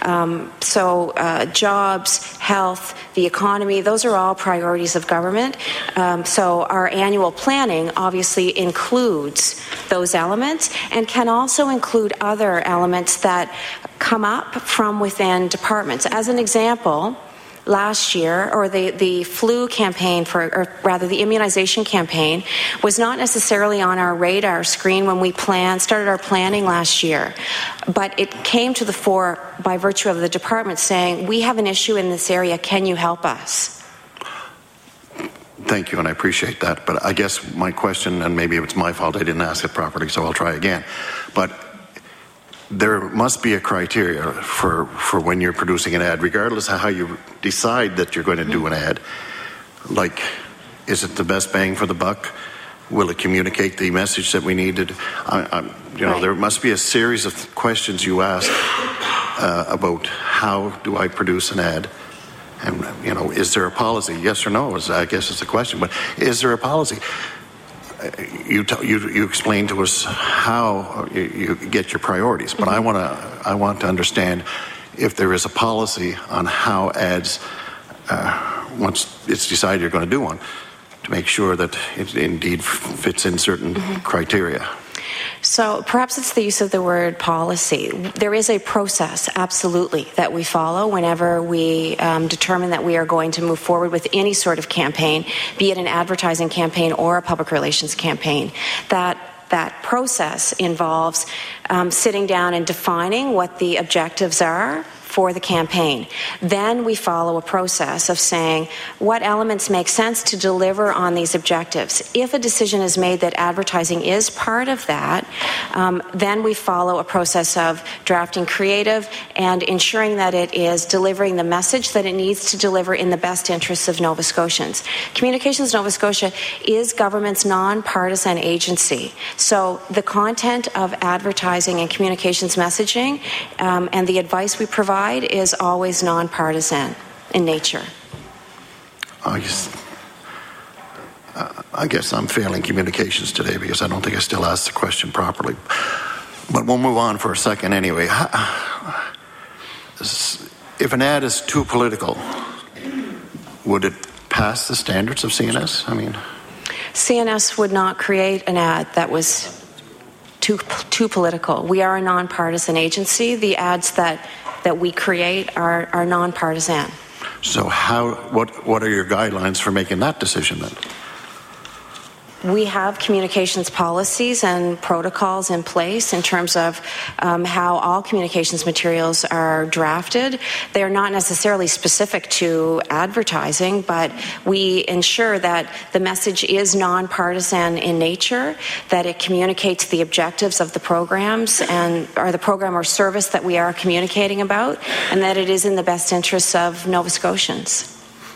Jobs, health, the economy, those are all priorities of government. So our annual planning obviously includes those elements and can also include other elements that come up from within departments. As an example, last year, or the flu campaign, or rather the immunization campaign, was not necessarily on our radar screen when we started our planning last year. But it came to the fore by virtue of the department saying, we have an issue in this area, can you help us? Thank you, and I appreciate that. But I guess my question, and maybe it's my fault I didn't ask it properly, so I'll try again. But there must be a criteria for when you're producing an ad, regardless of how you decide that you're going to do an ad. Like, is it the best bang for the buck? Will it communicate the message that we needed? There must be a series of questions you ask about how do I produce an ad? And, is there a policy? Yes or no, I guess is the question. But is there a policy? You explained to us how you get your priorities, but I want to understand if there is a policy on how ads, once it's decided you're going to do one, to make sure that it indeed fits in certain criteria. So perhaps it's the use of the word policy. There is a process, absolutely, that we follow whenever we determine that we are going to move forward with any sort of campaign, be it an advertising campaign or a public relations campaign. That that process involves sitting down and defining what the objectives are for the campaign. Then we follow a process of saying what elements make sense to deliver on these objectives. If a decision is made that advertising is part of that, then we follow a process of drafting creative and ensuring that it is delivering the message that it needs to deliver in the best interests of Nova Scotians. Communications Nova Scotia is government's non-partisan agency. So the content of advertising and communications messaging and the advice we provide is always non-partisan in nature. I guess I'm failing communications today because I don't think I still asked the question properly. But we'll move on for a second anyway. If an ad is too political, would it pass the standards of CNS? I mean, CNS would not create an ad that was too political. We are a non-partisan agency. The ads that we create are non-partisan. So what are your guidelines for making that decision then? We have communications policies and protocols in place in terms of how all communications materials are drafted. They are not necessarily specific to advertising, but we ensure that the message is nonpartisan in nature, that it communicates the objectives of the programs or the program or service that we are communicating about, and that it is in the best interests of Nova Scotians.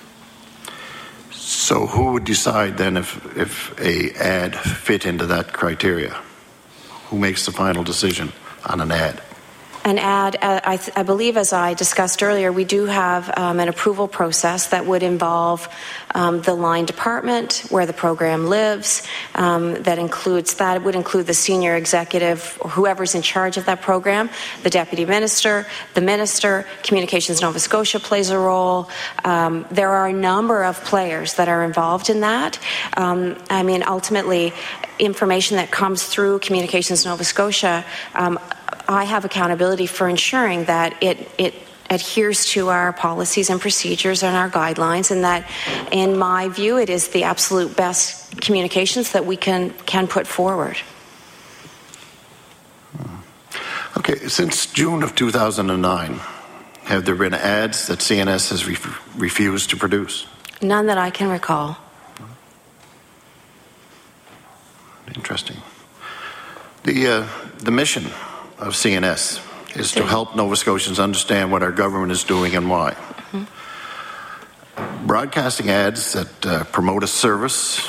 So who would decide then if a ad fit into that criteria? Who makes the final decision on an ad? An ad, I believe, as I discussed earlier, we do have an approval process that would involve the line department, where the program lives. That would include the senior executive or whoever's in charge of that program, the deputy minister, the minister. Communications Nova Scotia plays a role. There are a number of players that are involved in that. Ultimately, information that comes through Communications Nova Scotia, I have accountability for ensuring that it adheres to our policies and procedures and our guidelines, and that, in my view, it is the absolute best communications that we can put forward. Okay, since June of 2009, have there been ads that CNS has refused to produce? None that I can recall. Interesting. The mission of CNS is to help Nova Scotians understand what our government is doing and why. Mm-hmm. Broadcasting ads that promote a service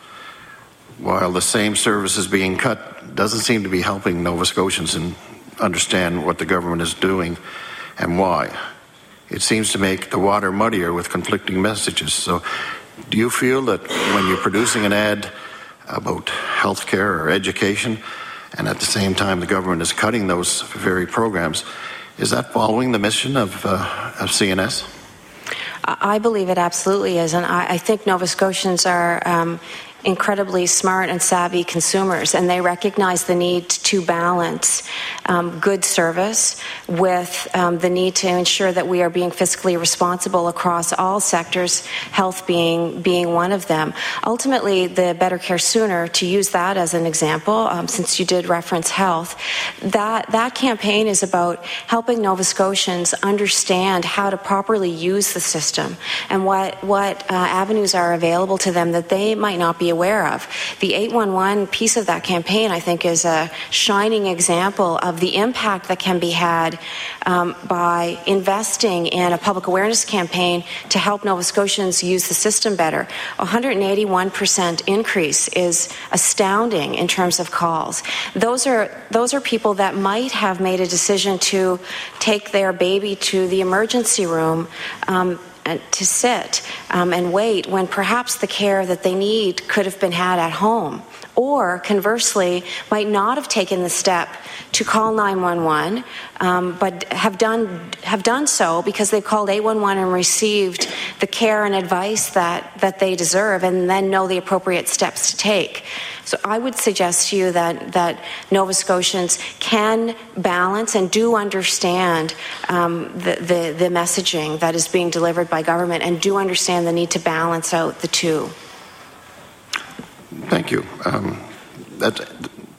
while the same service is being cut doesn't seem to be helping Nova Scotians understand what the government is doing and why. It seems to make the water muddier with conflicting messages. So do you feel that when you're producing an ad about healthcare or education, and at the same time the government is cutting those very programs, is that following the mission of CNS? I believe it absolutely is, and I think Nova Scotians are incredibly smart and savvy consumers, and they recognize the need to balance good service with the need to ensure that we are being fiscally responsible across all sectors, health being one of them. Ultimately, the Better Care Sooner, to use that as an example, since you did reference health, that campaign is about helping Nova Scotians understand how to properly use the system and what avenues are available to them that they might not be aware of. The 811 piece of that campaign, I think, is a shining example of the impact that can be had by investing in a public awareness campaign to help Nova Scotians use the system better. 181% increase is astounding in terms of calls. Those are people that might have made a decision to take their baby to the emergency room to sit and wait when perhaps the care that they need could have been had at home, or conversely might not have taken the step to call 911 but have done so because they've called 811 and received the care and advice that they deserve, and then know the appropriate steps to take. So I would suggest to you that Nova Scotians can balance and do understand the messaging that is being delivered by government, and do understand the need to balance out the two. Thank you.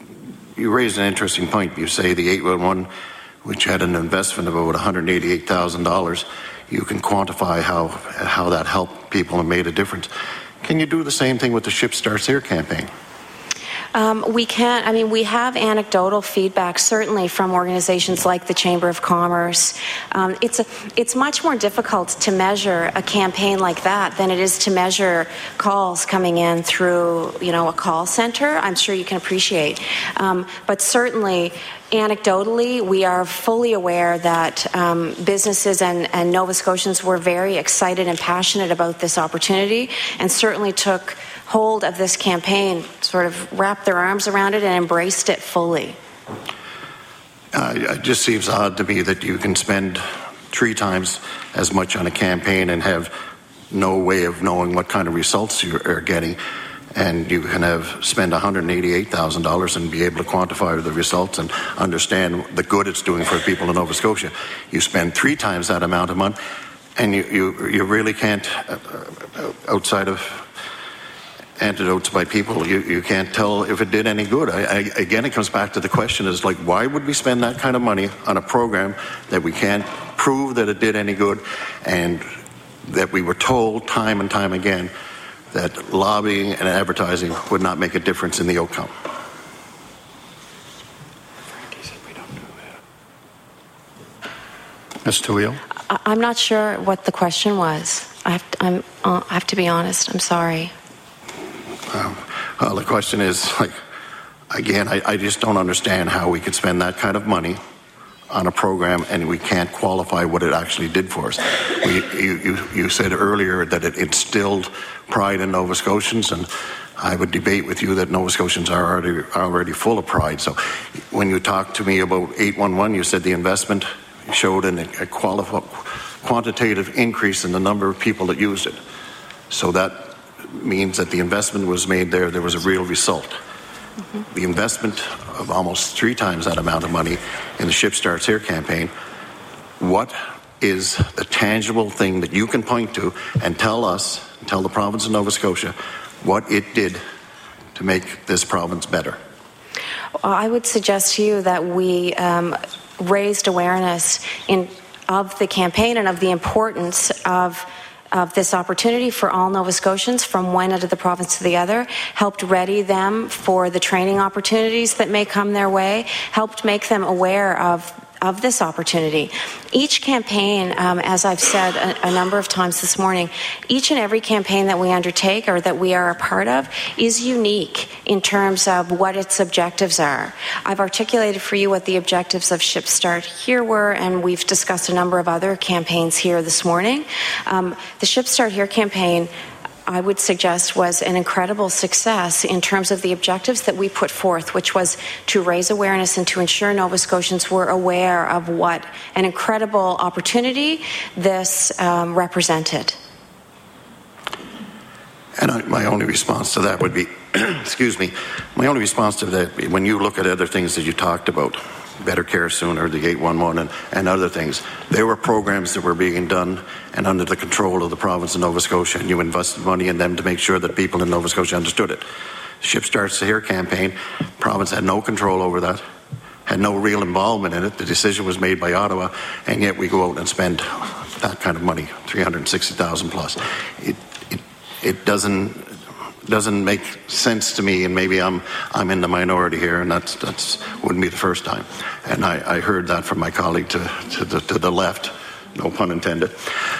you raised an interesting point. You say the 811, which had an investment of about $188,000, you can quantify how that helped people and made a difference. Can you do the same thing with the Ship Starts Here campaign? We can. I mean, we have anecdotal feedback, certainly from organizations like the Chamber of Commerce. It's much more difficult to measure a campaign like that than it is to measure calls coming in through, a call center. I'm sure you can appreciate. But certainly, anecdotally, we are fully aware that businesses and Nova Scotians were very excited and passionate about this opportunity, and certainly took hold of this campaign, sort of wrapped their arms around it and embraced it fully. It just seems odd to me that you can spend 3 times as much on a campaign and have no way of knowing what kind of results you are getting, and you can have spend $188,000 and be able to quantify the results and understand the good it's doing for people in Nova Scotia. You spend 3 times that amount of money, and you really can't, outside of antidotes by people, you can't tell if it did any good. Again, it comes back to the question is like, why would we spend that kind of money on a program that we can't prove that it did any good, and that we were told time and time again that lobbying and advertising would not make a difference in the outcome? Ms. Toohill? I'm not sure what the question was. I have to be honest. I'm sorry. Well, the question is, again, I just don't understand how we could spend that kind of money on a program and we can't qualify what it actually did for us. You said earlier that it instilled pride in Nova Scotians, and I would debate with you that Nova Scotians are already full of pride. So when you talked to me about 811, you said the investment showed a quantitative increase in the number of people that used it. So that means that the investment was made there was a real result. Mm-hmm. The investment of almost 3 times that amount of money in the Ship Starts Here campaign, what is the tangible thing that you can point to and tell the province of Nova Scotia what it did to make this province better? I would suggest to you that we raised awareness of the campaign and of the importance of this opportunity for all Nova Scotians from one end of the province to the other, helped ready them for the training opportunities that may come their way, helped make them aware of this opportunity. Each campaign, as I've said a number of times this morning, each and every campaign that we undertake or that we are a part of is unique in terms of what its objectives are. I've articulated for you what the objectives of Ship Start Here were, and we've discussed a number of other campaigns here this morning. The Ship Start Here campaign, I would suggest, was an incredible success in terms of the objectives that we put forth, which was to raise awareness and to ensure Nova Scotians were aware of what an incredible opportunity this represented. And my only response to that would be, my only response to that, when you look at other things that you talked about, Better Care Sooner, the 811, and other things, there were programs that were being done and under the control of the province of Nova Scotia, and you invested money in them to make sure that people in Nova Scotia understood it. Ship Starts Here campaign, province had no control over that, had no real involvement in it. The decision was made by Ottawa, and yet we go out and spend that kind of money, $360,000 plus. It doesn't make sense to me, and maybe I'm in the minority here, and that's wouldn't be the first time. And I heard that from my colleague to the left, no pun intended.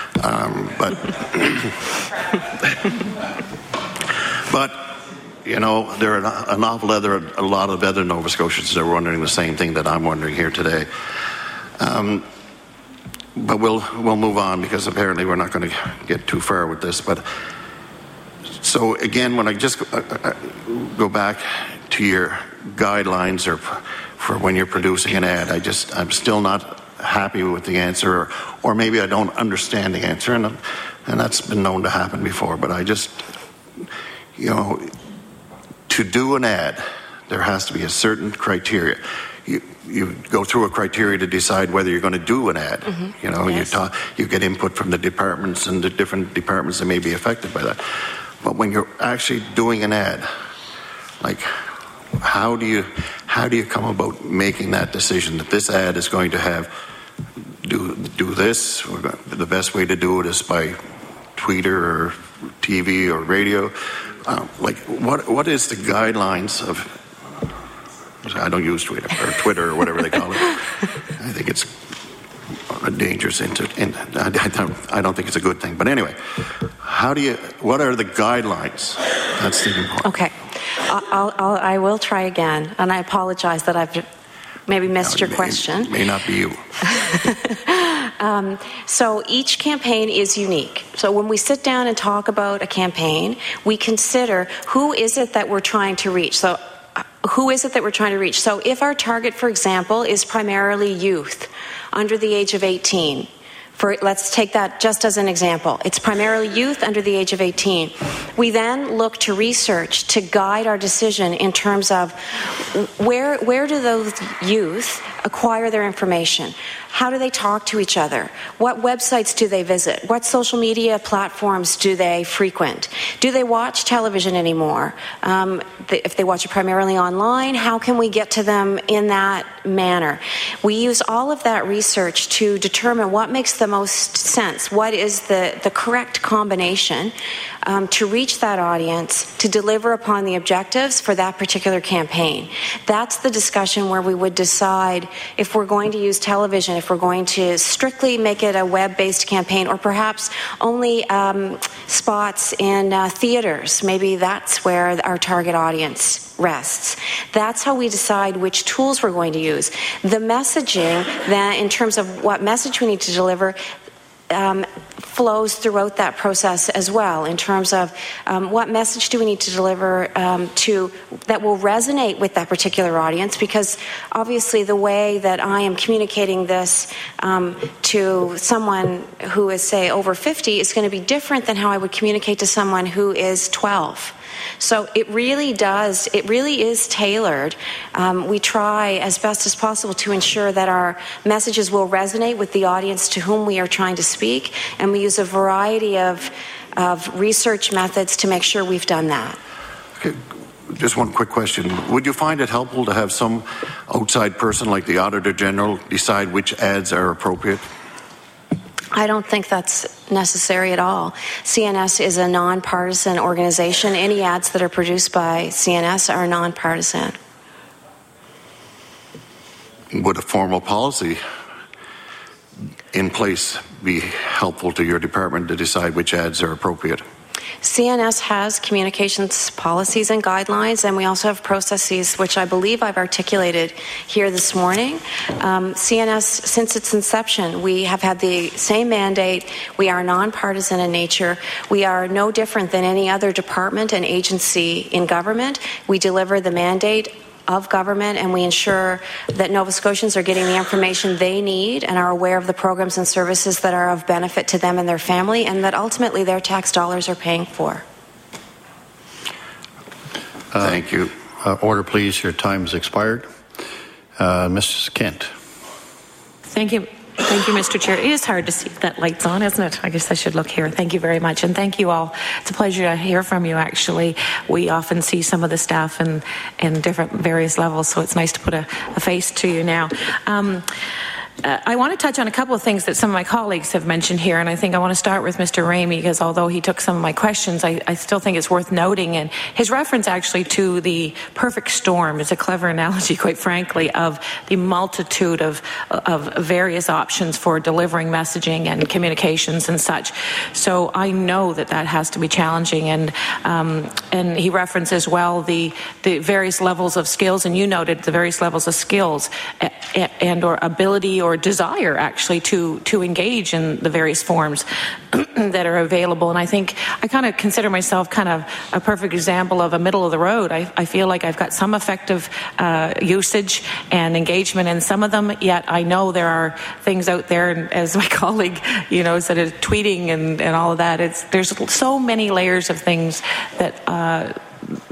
But there are a lot of other Nova Scotians that are wondering the same thing that I'm wondering here today. But we'll move on, because apparently we're not going to get too far with this. But so again, when I just go back to your guidelines for when you're producing an ad, I'm still not happy with the answer, or maybe I don't understand the answer, and that's been known to happen before. But I just, to do an ad, there has to be a certain criteria. You go through a criteria to decide whether you're going to do an ad. Mm-hmm. Yes. You get input from the departments, and the different departments that may be affected by that. But when you're actually doing an ad, like How do you come about making that decision that this ad is going to do this? The best way to do it is by Twitter or TV or radio. What is the guidelines of? I don't use Twitter or whatever they call it. I think it's a dangerous. I don't think it's a good thing. But anyway, what are the guidelines? That's the important. Okay, I will try again, and I apologize that I've maybe missed your question. It may not be you. So each campaign is unique. So when we sit down and talk about a campaign, we consider who is it that we're trying to reach. So if our target, for example, is primarily youth under the age of 18, let's take that just as an example. It's primarily youth under the age of 18. We then look to research to guide our decision in terms of where do those youth acquire their information? How do they talk to each other? What websites do they visit? What social media platforms do they frequent? Do they watch television anymore? If they watch it primarily online, how can we get to them in that manner? We use all of that research to determine what makes the most sense, what is the correct combination to reach that audience, to deliver upon the objectives for that particular campaign. That's the discussion where we would decide if we're going to use television, if we're going to strictly make it a web-based campaign, or perhaps only spots in theaters. Maybe that's where our target audience rests. That's how we decide which tools we're going to use. The messaging, then, in terms of what message we need to deliver, flows throughout that process as well, in terms of what message do we need to deliver that will resonate with that particular audience, because obviously the way that I am communicating this to someone who is, say, over 50 is going to be different than how I would communicate to someone who is 12. So it really is tailored. We try as best as possible to ensure that our messages will resonate with the audience to whom we are trying to speak, and we use a variety of research methods to make sure we've done that. Okay. Just one quick question. Would you find it helpful to have some outside person like the Auditor General decide which ads are appropriate? I don't think that's necessary at all. CNS is a nonpartisan organization. Any ads that are produced by CNS are nonpartisan. Would a formal policy in place be helpful to your department to decide which ads are appropriate? CNS has communications policies and guidelines, and we also have processes, which I believe I've articulated here this morning. CNS, since its inception, we have had the same mandate. We are nonpartisan in nature. We are no different than any other department and agency in government. We deliver the mandate of government, and we ensure that Nova Scotians are getting the information they need and are aware of the programs and services that are of benefit to them and their family, and that ultimately their tax dollars are paying for. Thank you. Order, please. Your time has expired. Mrs. Kent. Thank you. Thank you, Mr. Chair. It is hard to see if that light's on, isn't it? I guess I should look here. Thank you very much. And thank you all. It's a pleasure to hear from you, actually. We often see some of the staff in different various levels, so it's nice to put a face to you now. I want to touch on a couple of things that some of my colleagues have mentioned here, and I think I want to start with Mr. Ramey, because although he took some of my questions, I still think it's worth noting. And his reference actually to the perfect storm is a clever analogy, quite frankly, of the multitude of various options for delivering messaging and communications and such. So I know that has to be challenging, and he referenced as well the various levels of skills, and you noted the various levels of skills and or ability or desire actually to engage in the various forms that are available. And I think I kind of consider myself kind of a perfect example of a middle of the road. I feel like I've got some effective usage and engagement in some of them, yet I know there are things out there, and as my colleague said, tweeting and all of that, there's so many layers of things that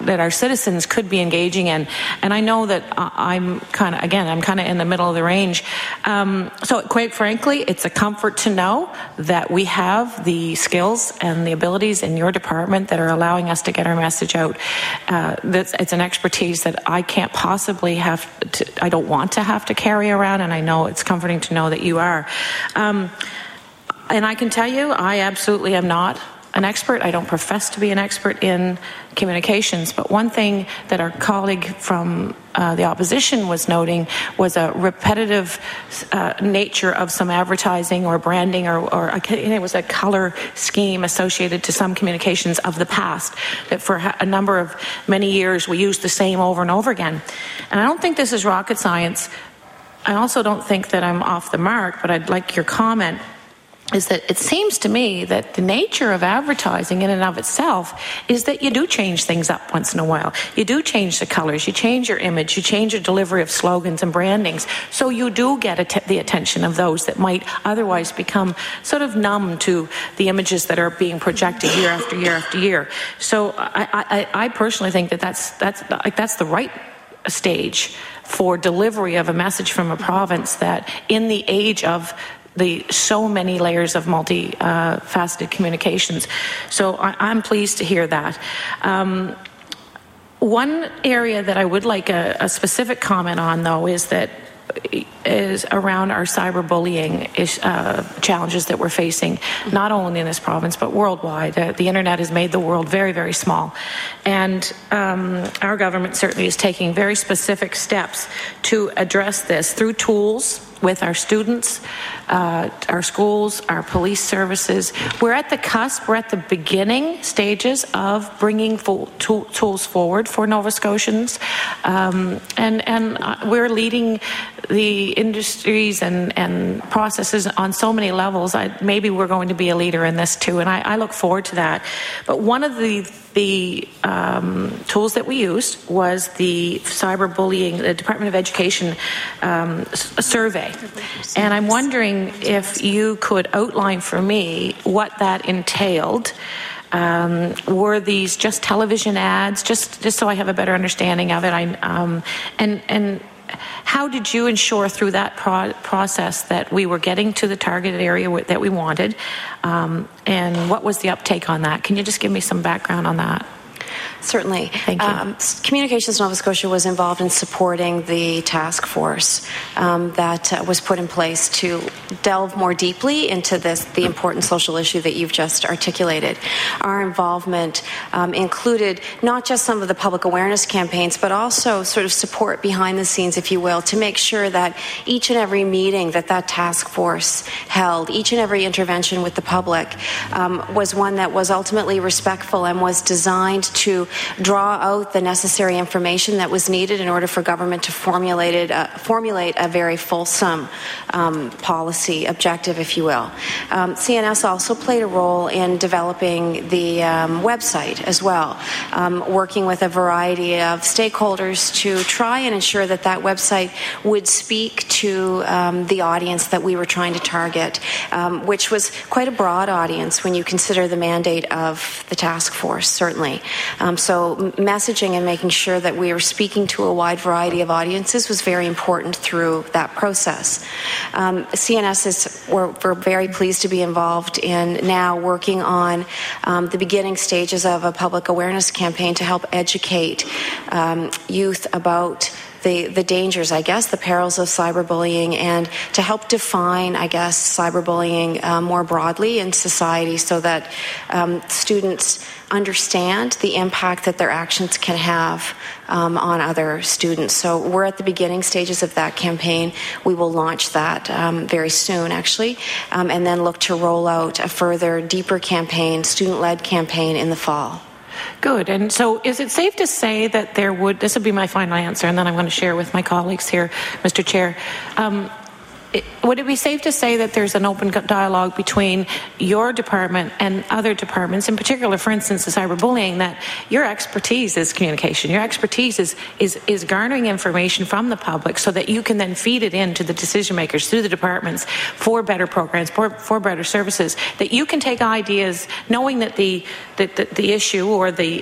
that our citizens could be engaging in. And I know that I'm kind of in the middle of the range. So quite frankly, it's a comfort to know that we have the skills and the abilities in your department that are allowing us to get our message out. It's an expertise that I can't possibly I don't want to have to carry around, and I know it's comforting to know that you are. And I can tell you, I absolutely am not an expert. I don't profess to be an expert in communications, but one thing that our colleague from the opposition was noting was a repetitive nature of some advertising or branding or it was a color scheme associated to some communications of the past that for a number of many years we used the same over and over again. And I don't think this is rocket science. I also don't think that I'm off the mark, but I'd like your comment, is that it seems to me that the nature of advertising in and of itself is that you do change things up once in a while. You do change the colors, you change your image, you change your delivery of slogans and brandings, so you do get the attention of those that might otherwise become sort of numb to the images that are being projected year after year after year. So I personally think that that's the right stage for delivery of a message from a province that in the age of the so many layers of multi-faceted communications. So I'm pleased to hear that. One area that I would like a specific comment on, though, is around our cyberbullying challenges that we're facing, not only in this province, but worldwide. The internet has made the world very, very small. And our government certainly is taking very specific steps to address this through tools with our students, our schools, our police services. We're at the cusp, we're at the beginning stages of bringing tools forward for Nova Scotians. And we're leading the industries and processes on so many levels. Maybe we're going to be a leader in this too, and I look forward to that. But one of the tools that we used was the cyberbullying, the Department of Education survey. And I'm wondering if you could outline for me what that entailed. Were these just television ads, just so I have a better understanding of it? And how did you ensure through that process that we were getting to the targeted area that we wanted? And what was the uptake on that? Can you just give me some background on that? Certainly. Thank you. Communications Nova Scotia was involved in supporting the task force that was put in place to delve more deeply into the important social issue that you've just articulated. Our involvement included not just some of the public awareness campaigns, but also sort of support behind the scenes, if you will, to make sure that each and every meeting that task force held, each and every intervention with the public was one that was ultimately respectful and was designed to draw out the necessary information that was needed in order for government to formulate a very fulsome policy objective, if you will. CNS also played a role in developing the website as well, working with a variety of stakeholders to try and ensure that website would speak to the audience that we were trying to target, which was quite a broad audience when you consider the mandate of the task force, certainly. So messaging and making sure that we are speaking to a wide variety of audiences was very important through that process. We're very pleased to be involved in now working on the beginning stages of a public awareness campaign to help educate youth about the dangers, the perils of cyberbullying, and to help define, cyberbullying more broadly in society so that students understand the impact that their actions can have on other students. So we're at the beginning stages of that campaign. We will launch that very soon, actually, and then look to roll out a further, deeper campaign, student-led campaign in the fall. Good. And so is it safe to say that this would be my final answer, and then I'm going to share with my colleagues here, Mr. Chair, would it be safe to say that there's an open dialogue between your department and other departments, in particular, for instance, the cyberbullying, that your expertise is communication, your expertise is garnering information from the public so that you can then feed it into the decision makers through the departments for better programs, for better services, that you can take ideas knowing that the issue or the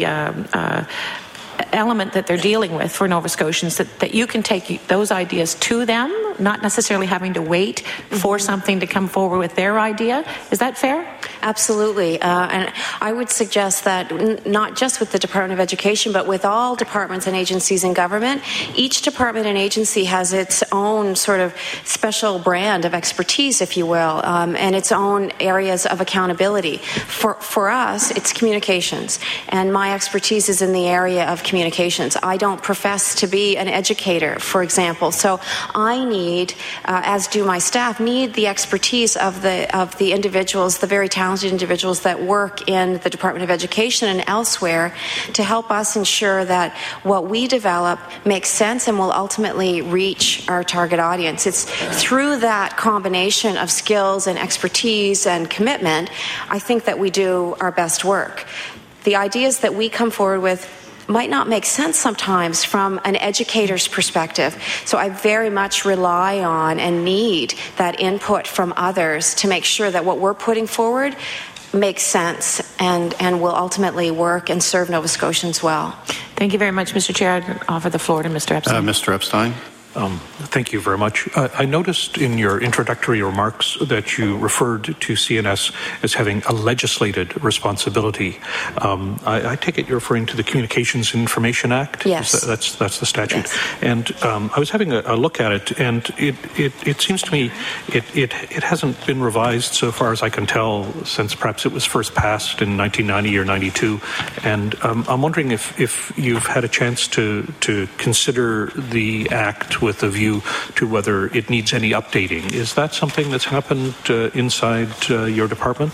element that they're dealing with for Nova Scotians, that you can take those ideas to them, not necessarily having to wait for something to come forward with their idea. Is that fair? Absolutely. And I would suggest that not just with the Department of Education, but with all departments and agencies in government, each department and agency has its own sort of special brand of expertise, if you will, and its own areas of accountability. For us, it's communications, and my expertise is in the area of communications. I don't profess to be an educator, for example, so I need, as do my staff, need the expertise of the individuals, the very talented individuals that work in the Department of Education and elsewhere, to help us ensure that what we develop makes sense and will ultimately reach our target audience. It's through that combination of skills and expertise and commitment, I think, that we do our best work. The ideas that we come forward with might not make sense sometimes from an educator's perspective. So I very much rely on and need that input from others to make sure that what we're putting forward makes sense and will ultimately work and serve Nova Scotians well. Thank you very much, Mr. Chair. I'd offer the floor to Mr. Epstein. Mr. Epstein. Thank you very much. I noticed in your introductory remarks that you referred to CNS as having a legislated responsibility. I take it you're referring to the Communications and Information Act? Yes. That's the statute. Yes. And I was having a look at it, and it seems to me it hasn't been revised, so far as I can tell, since perhaps it was first passed in 1990 or 92. And I'm wondering if you've had a chance to consider the Act with a view to whether it needs any updating. Is that something that's happened inside your department?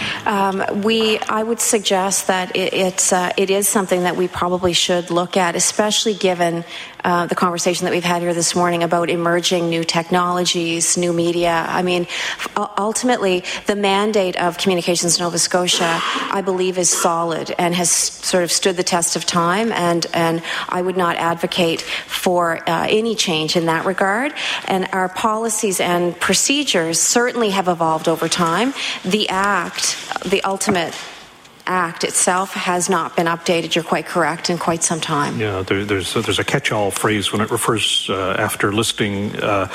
I would suggest that it is something that we probably should look at, especially given the conversation that we've had here this morning about emerging new technologies, new media. I mean, ultimately, the mandate of Communications Nova Scotia, I believe, is solid and has sort of stood the test of time, and I would not advocate for any change in that regard. And our policies and procedures certainly have evolved over time. The Act, the ultimate Act itself, has not been updated, you're quite correct, in quite some time. Yeah, there's a catch-all phrase when it refers, after listing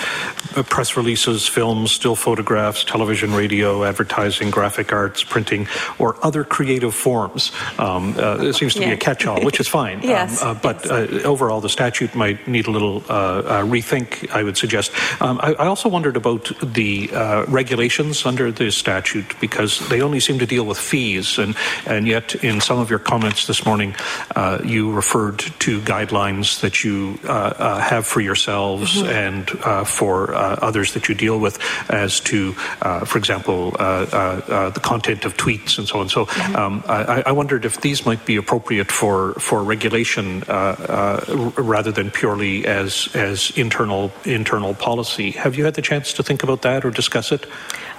press releases, films, still photographs, television, radio, advertising, graphic arts, printing, or other creative forms. It seems to be a catch-all, which is fine. Yes. But overall, the statute might need a little rethink, I would suggest. I also wondered about the regulations under the statute, because they only seem to deal with fees, and yet in some of your comments this morning, you referred to guidelines that you have for yourselves and for others that you deal with as to, for example, the content of tweets and so on. So I wondered if these might be appropriate for regulation rather than purely as internal policy. Have you had the chance to think about that or discuss it?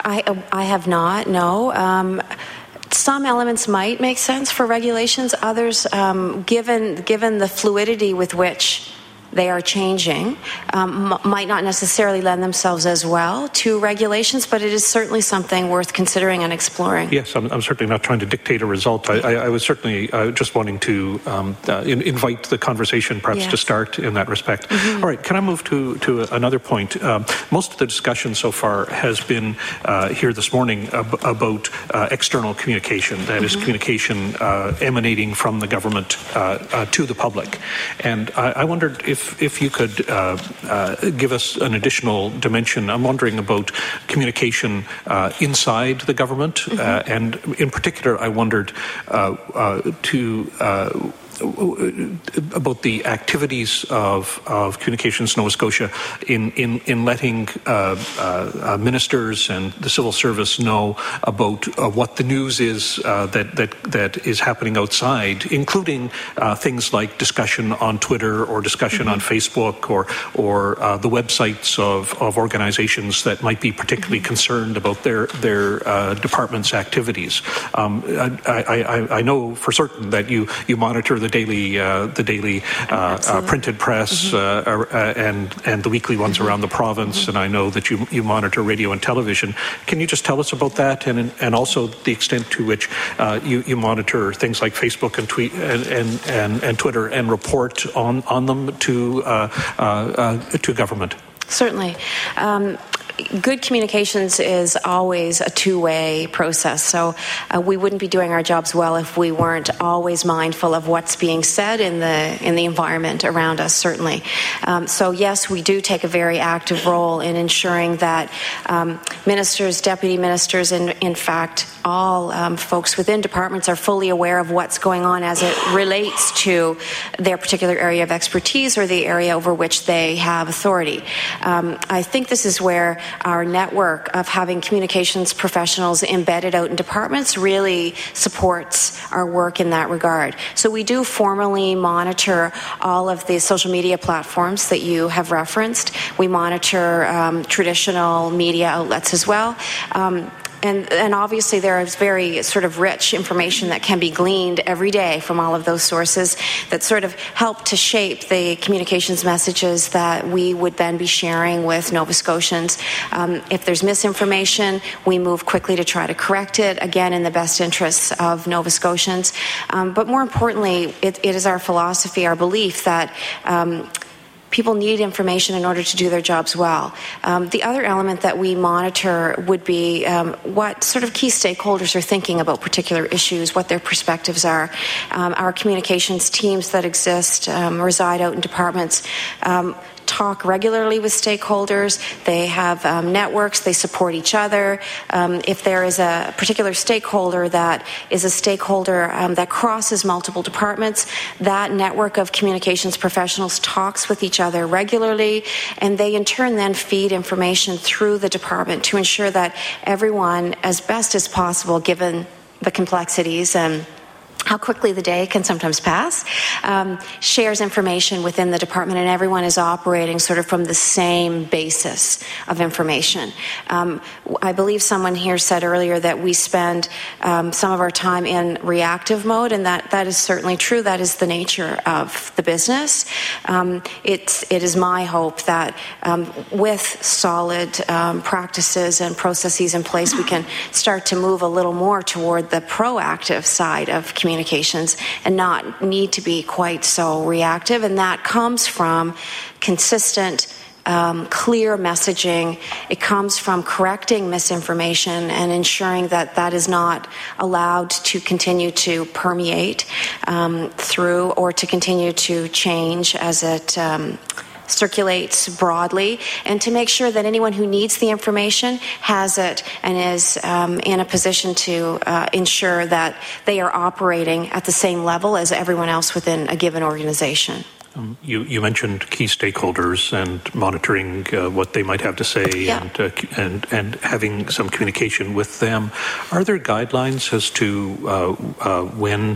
I have not, no. Some elements might make sense for regulations. Others, given the fluidity with which they are changing, might not necessarily lend themselves as well to regulations, but it is certainly something worth considering and exploring. Yes, I'm certainly not trying to dictate a result. I was certainly just wanting to invite the conversation perhaps to start in that respect. All right, can I move to another point? Most of the discussion so far has been here this morning about external communication, that is communication emanating from the government to the public. And I wondered if you could give us an additional dimension. I'm wondering about communication inside the government, and in particular, I wondered about the activities of Communications Nova Scotia in letting ministers and the civil service know about what the news is that is happening outside, including things like discussion on Twitter or discussion on Facebook or the websites of organizations that might be particularly concerned about their department's activities. I know for certain that you monitor the daily printed press and the weekly ones around the province, and I know that you monitor radio and television. Can you just tell us about that, and also the extent to which you monitor things like Facebook and tweet and Twitter and report on them to government? Certainly. Good communications is always a two-way process, so we wouldn't be doing our jobs well if we weren't always mindful of what's being said in the environment around us, certainly. So yes, we do take a very active role in ensuring that ministers, deputy ministers, and in fact all folks within departments are fully aware of what's going on as it relates to their particular area of expertise or the area over which they have authority. I think this is where our network of having communications professionals embedded out in departments really supports our work in that regard. So we do formally monitor all of the social media platforms that you have referenced. We monitor traditional media outlets as well. And obviously there is very sort of rich information that can be gleaned every day from all of those sources that sort of help to shape the communications messages that we would then be sharing with Nova Scotians. If there's misinformation, we move quickly to try to correct it, again in the best interests of Nova Scotians. But more importantly, it is our philosophy, our belief that people need information in order to do their jobs well. The other element that we monitor would be what sort of key stakeholders are thinking about particular issues, what their perspectives are. Our communications teams that exist reside out in departments, talk regularly with stakeholders. They have networks. They support each other. If there is a particular stakeholder that is a stakeholder that crosses multiple departments, that network of communications professionals talks with each other regularly, and they in turn then feed information through the department to ensure that everyone, as best as possible, given the complexities and how quickly the day can sometimes pass, shares information within the department, and everyone is operating sort of from the same basis of information. I believe someone here said earlier that we spend some of our time in reactive mode, and that is certainly true. That is the nature of the business. It is my hope that with solid practices and processes in place, we can start to move a little more toward the proactive side of communications and not need to be quite so reactive. And that comes from consistent, clear messaging. It comes from correcting misinformation and ensuring that that is not allowed to continue to permeate through or to continue to change as it circulates broadly, and to make sure that anyone who needs the information has it and is in a position to ensure that they are operating at the same level as everyone else within a given organization. You mentioned key stakeholders and monitoring what they might have to say, and having some communication with them. Are there guidelines as to when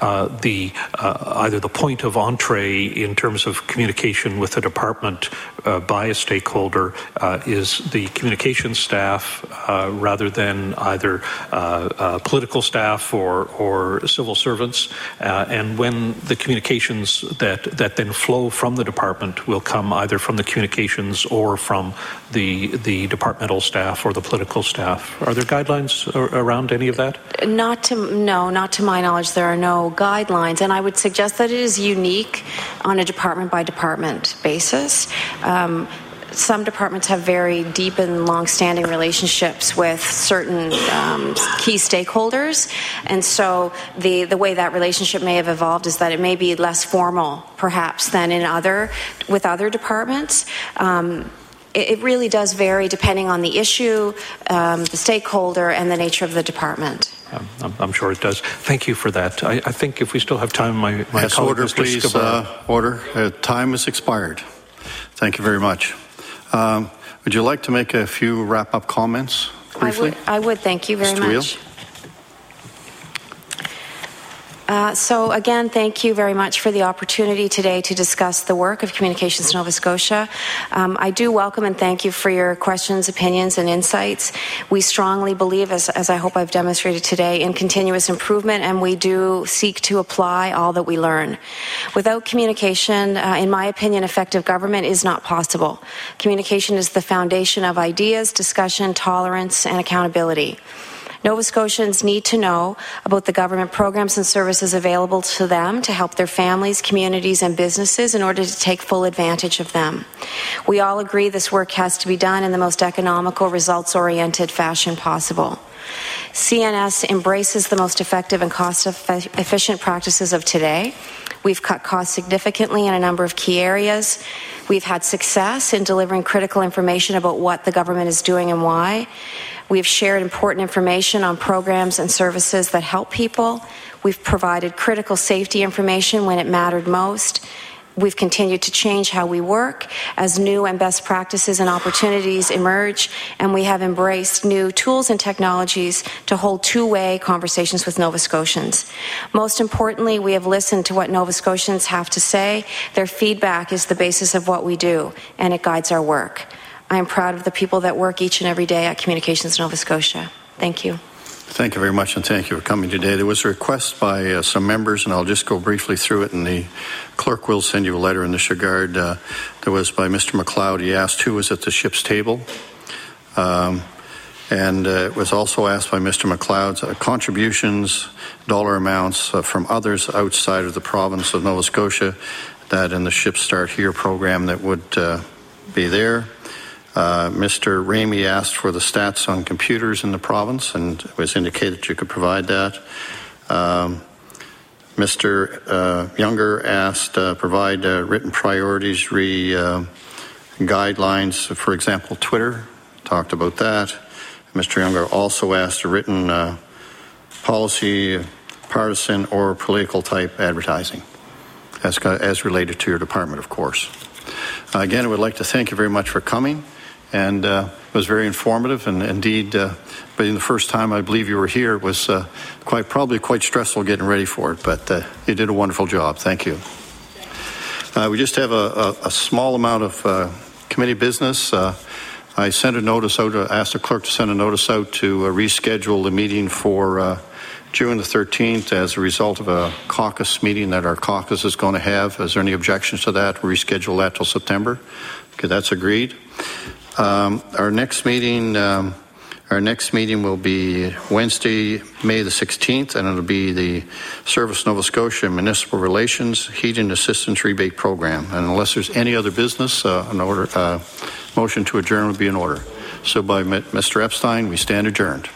either the point of entree in terms of communication with the department by a stakeholder is the communication staff rather than either political staff or civil servants, and when the communications that then flow from the department will come either from the communications or from the departmental staff or the political staff? Are there guidelines around any of that? Not to my knowledge, there are no guidelines, and I would suggest that it is unique on a department by department basis. Some departments have very deep and long-standing relationships with certain key stakeholders, and so the way that relationship may have evolved is that it may be less formal, perhaps, than with other departments. It really does vary depending on the issue, the stakeholder, and the nature of the department. I'm sure it does. Thank you for that. I think if we still have time, my yes, colleague, order, Mr. please. Skvar. Order. Time has expired. Thank you very much. Would you like to make a few wrap-up comments briefly? I would. Thank you very Mr. much. Wheel? So again, thank you very much for the opportunity today to discuss the work of Communications Nova Scotia. I do welcome and thank you for your questions, opinions, and insights. We strongly believe, as I hope I've demonstrated today, in continuous improvement, and we do seek to apply all that we learn. Without communication, in my opinion, effective government is not possible. Communication is the foundation of ideas, discussion, tolerance, and accountability. Nova Scotians need to know about the government programs and services available to them to help their families, communities, and businesses in order to take full advantage of them. We all agree this work has to be done in the most economical, results-oriented fashion possible. CNS embraces the most effective and cost-efficient practices of today. We've cut costs significantly in a number of key areas. We've had success in delivering critical information about what the government is doing and why. We've shared important information on programs and services that help people. We've provided critical safety information when it mattered most. We've continued to change how we work as new and best practices and opportunities emerge, and we have embraced new tools and technologies to hold two-way conversations with Nova Scotians. Most importantly, we have listened to what Nova Scotians have to say. Their feedback is the basis of what we do, and it guides our work. I am proud of the people that work each and every day at Communications Nova Scotia. Thank you. Thank you very much, and thank you for coming today. There was a request by some members, and I'll just go briefly through it, and the clerk will send you a letter in this regard. There was by Mr. McLeod. He asked who was at the ship's table. And it was also asked by Mr. McLeod, contributions, dollar amounts from others outside of the province of Nova Scotia that in the Ship Start Here program that would be there. Mr. Ramey asked for the stats on computers in the province, and it was indicated you could provide that. Mr. Younger asked provide written priorities, guidelines, for example, Twitter, talked about that. Mr. Younger also asked a written policy, partisan or political type advertising, as related to your department, of course. Again, I would like to thank you very much for coming. And it was very informative, and indeed, but in the first time I believe you were here, it was probably quite stressful getting ready for it, but you did a wonderful job. Thank you. We just have a small amount of committee business. I sent a notice out, asked the clerk to send a notice out to reschedule the meeting for June the 13th as a result of a caucus meeting that our caucus is going to have. Is there any objections to that? Reschedule that till September? Okay, that's agreed. Our next meeting will be Wednesday, May the 16th, and it'll be the Service Nova Scotia Municipal Relations Heating Assistance Rebate Program. And unless there's any other business, motion to adjourn would be in order. So by Mr. Epstein, we stand adjourned.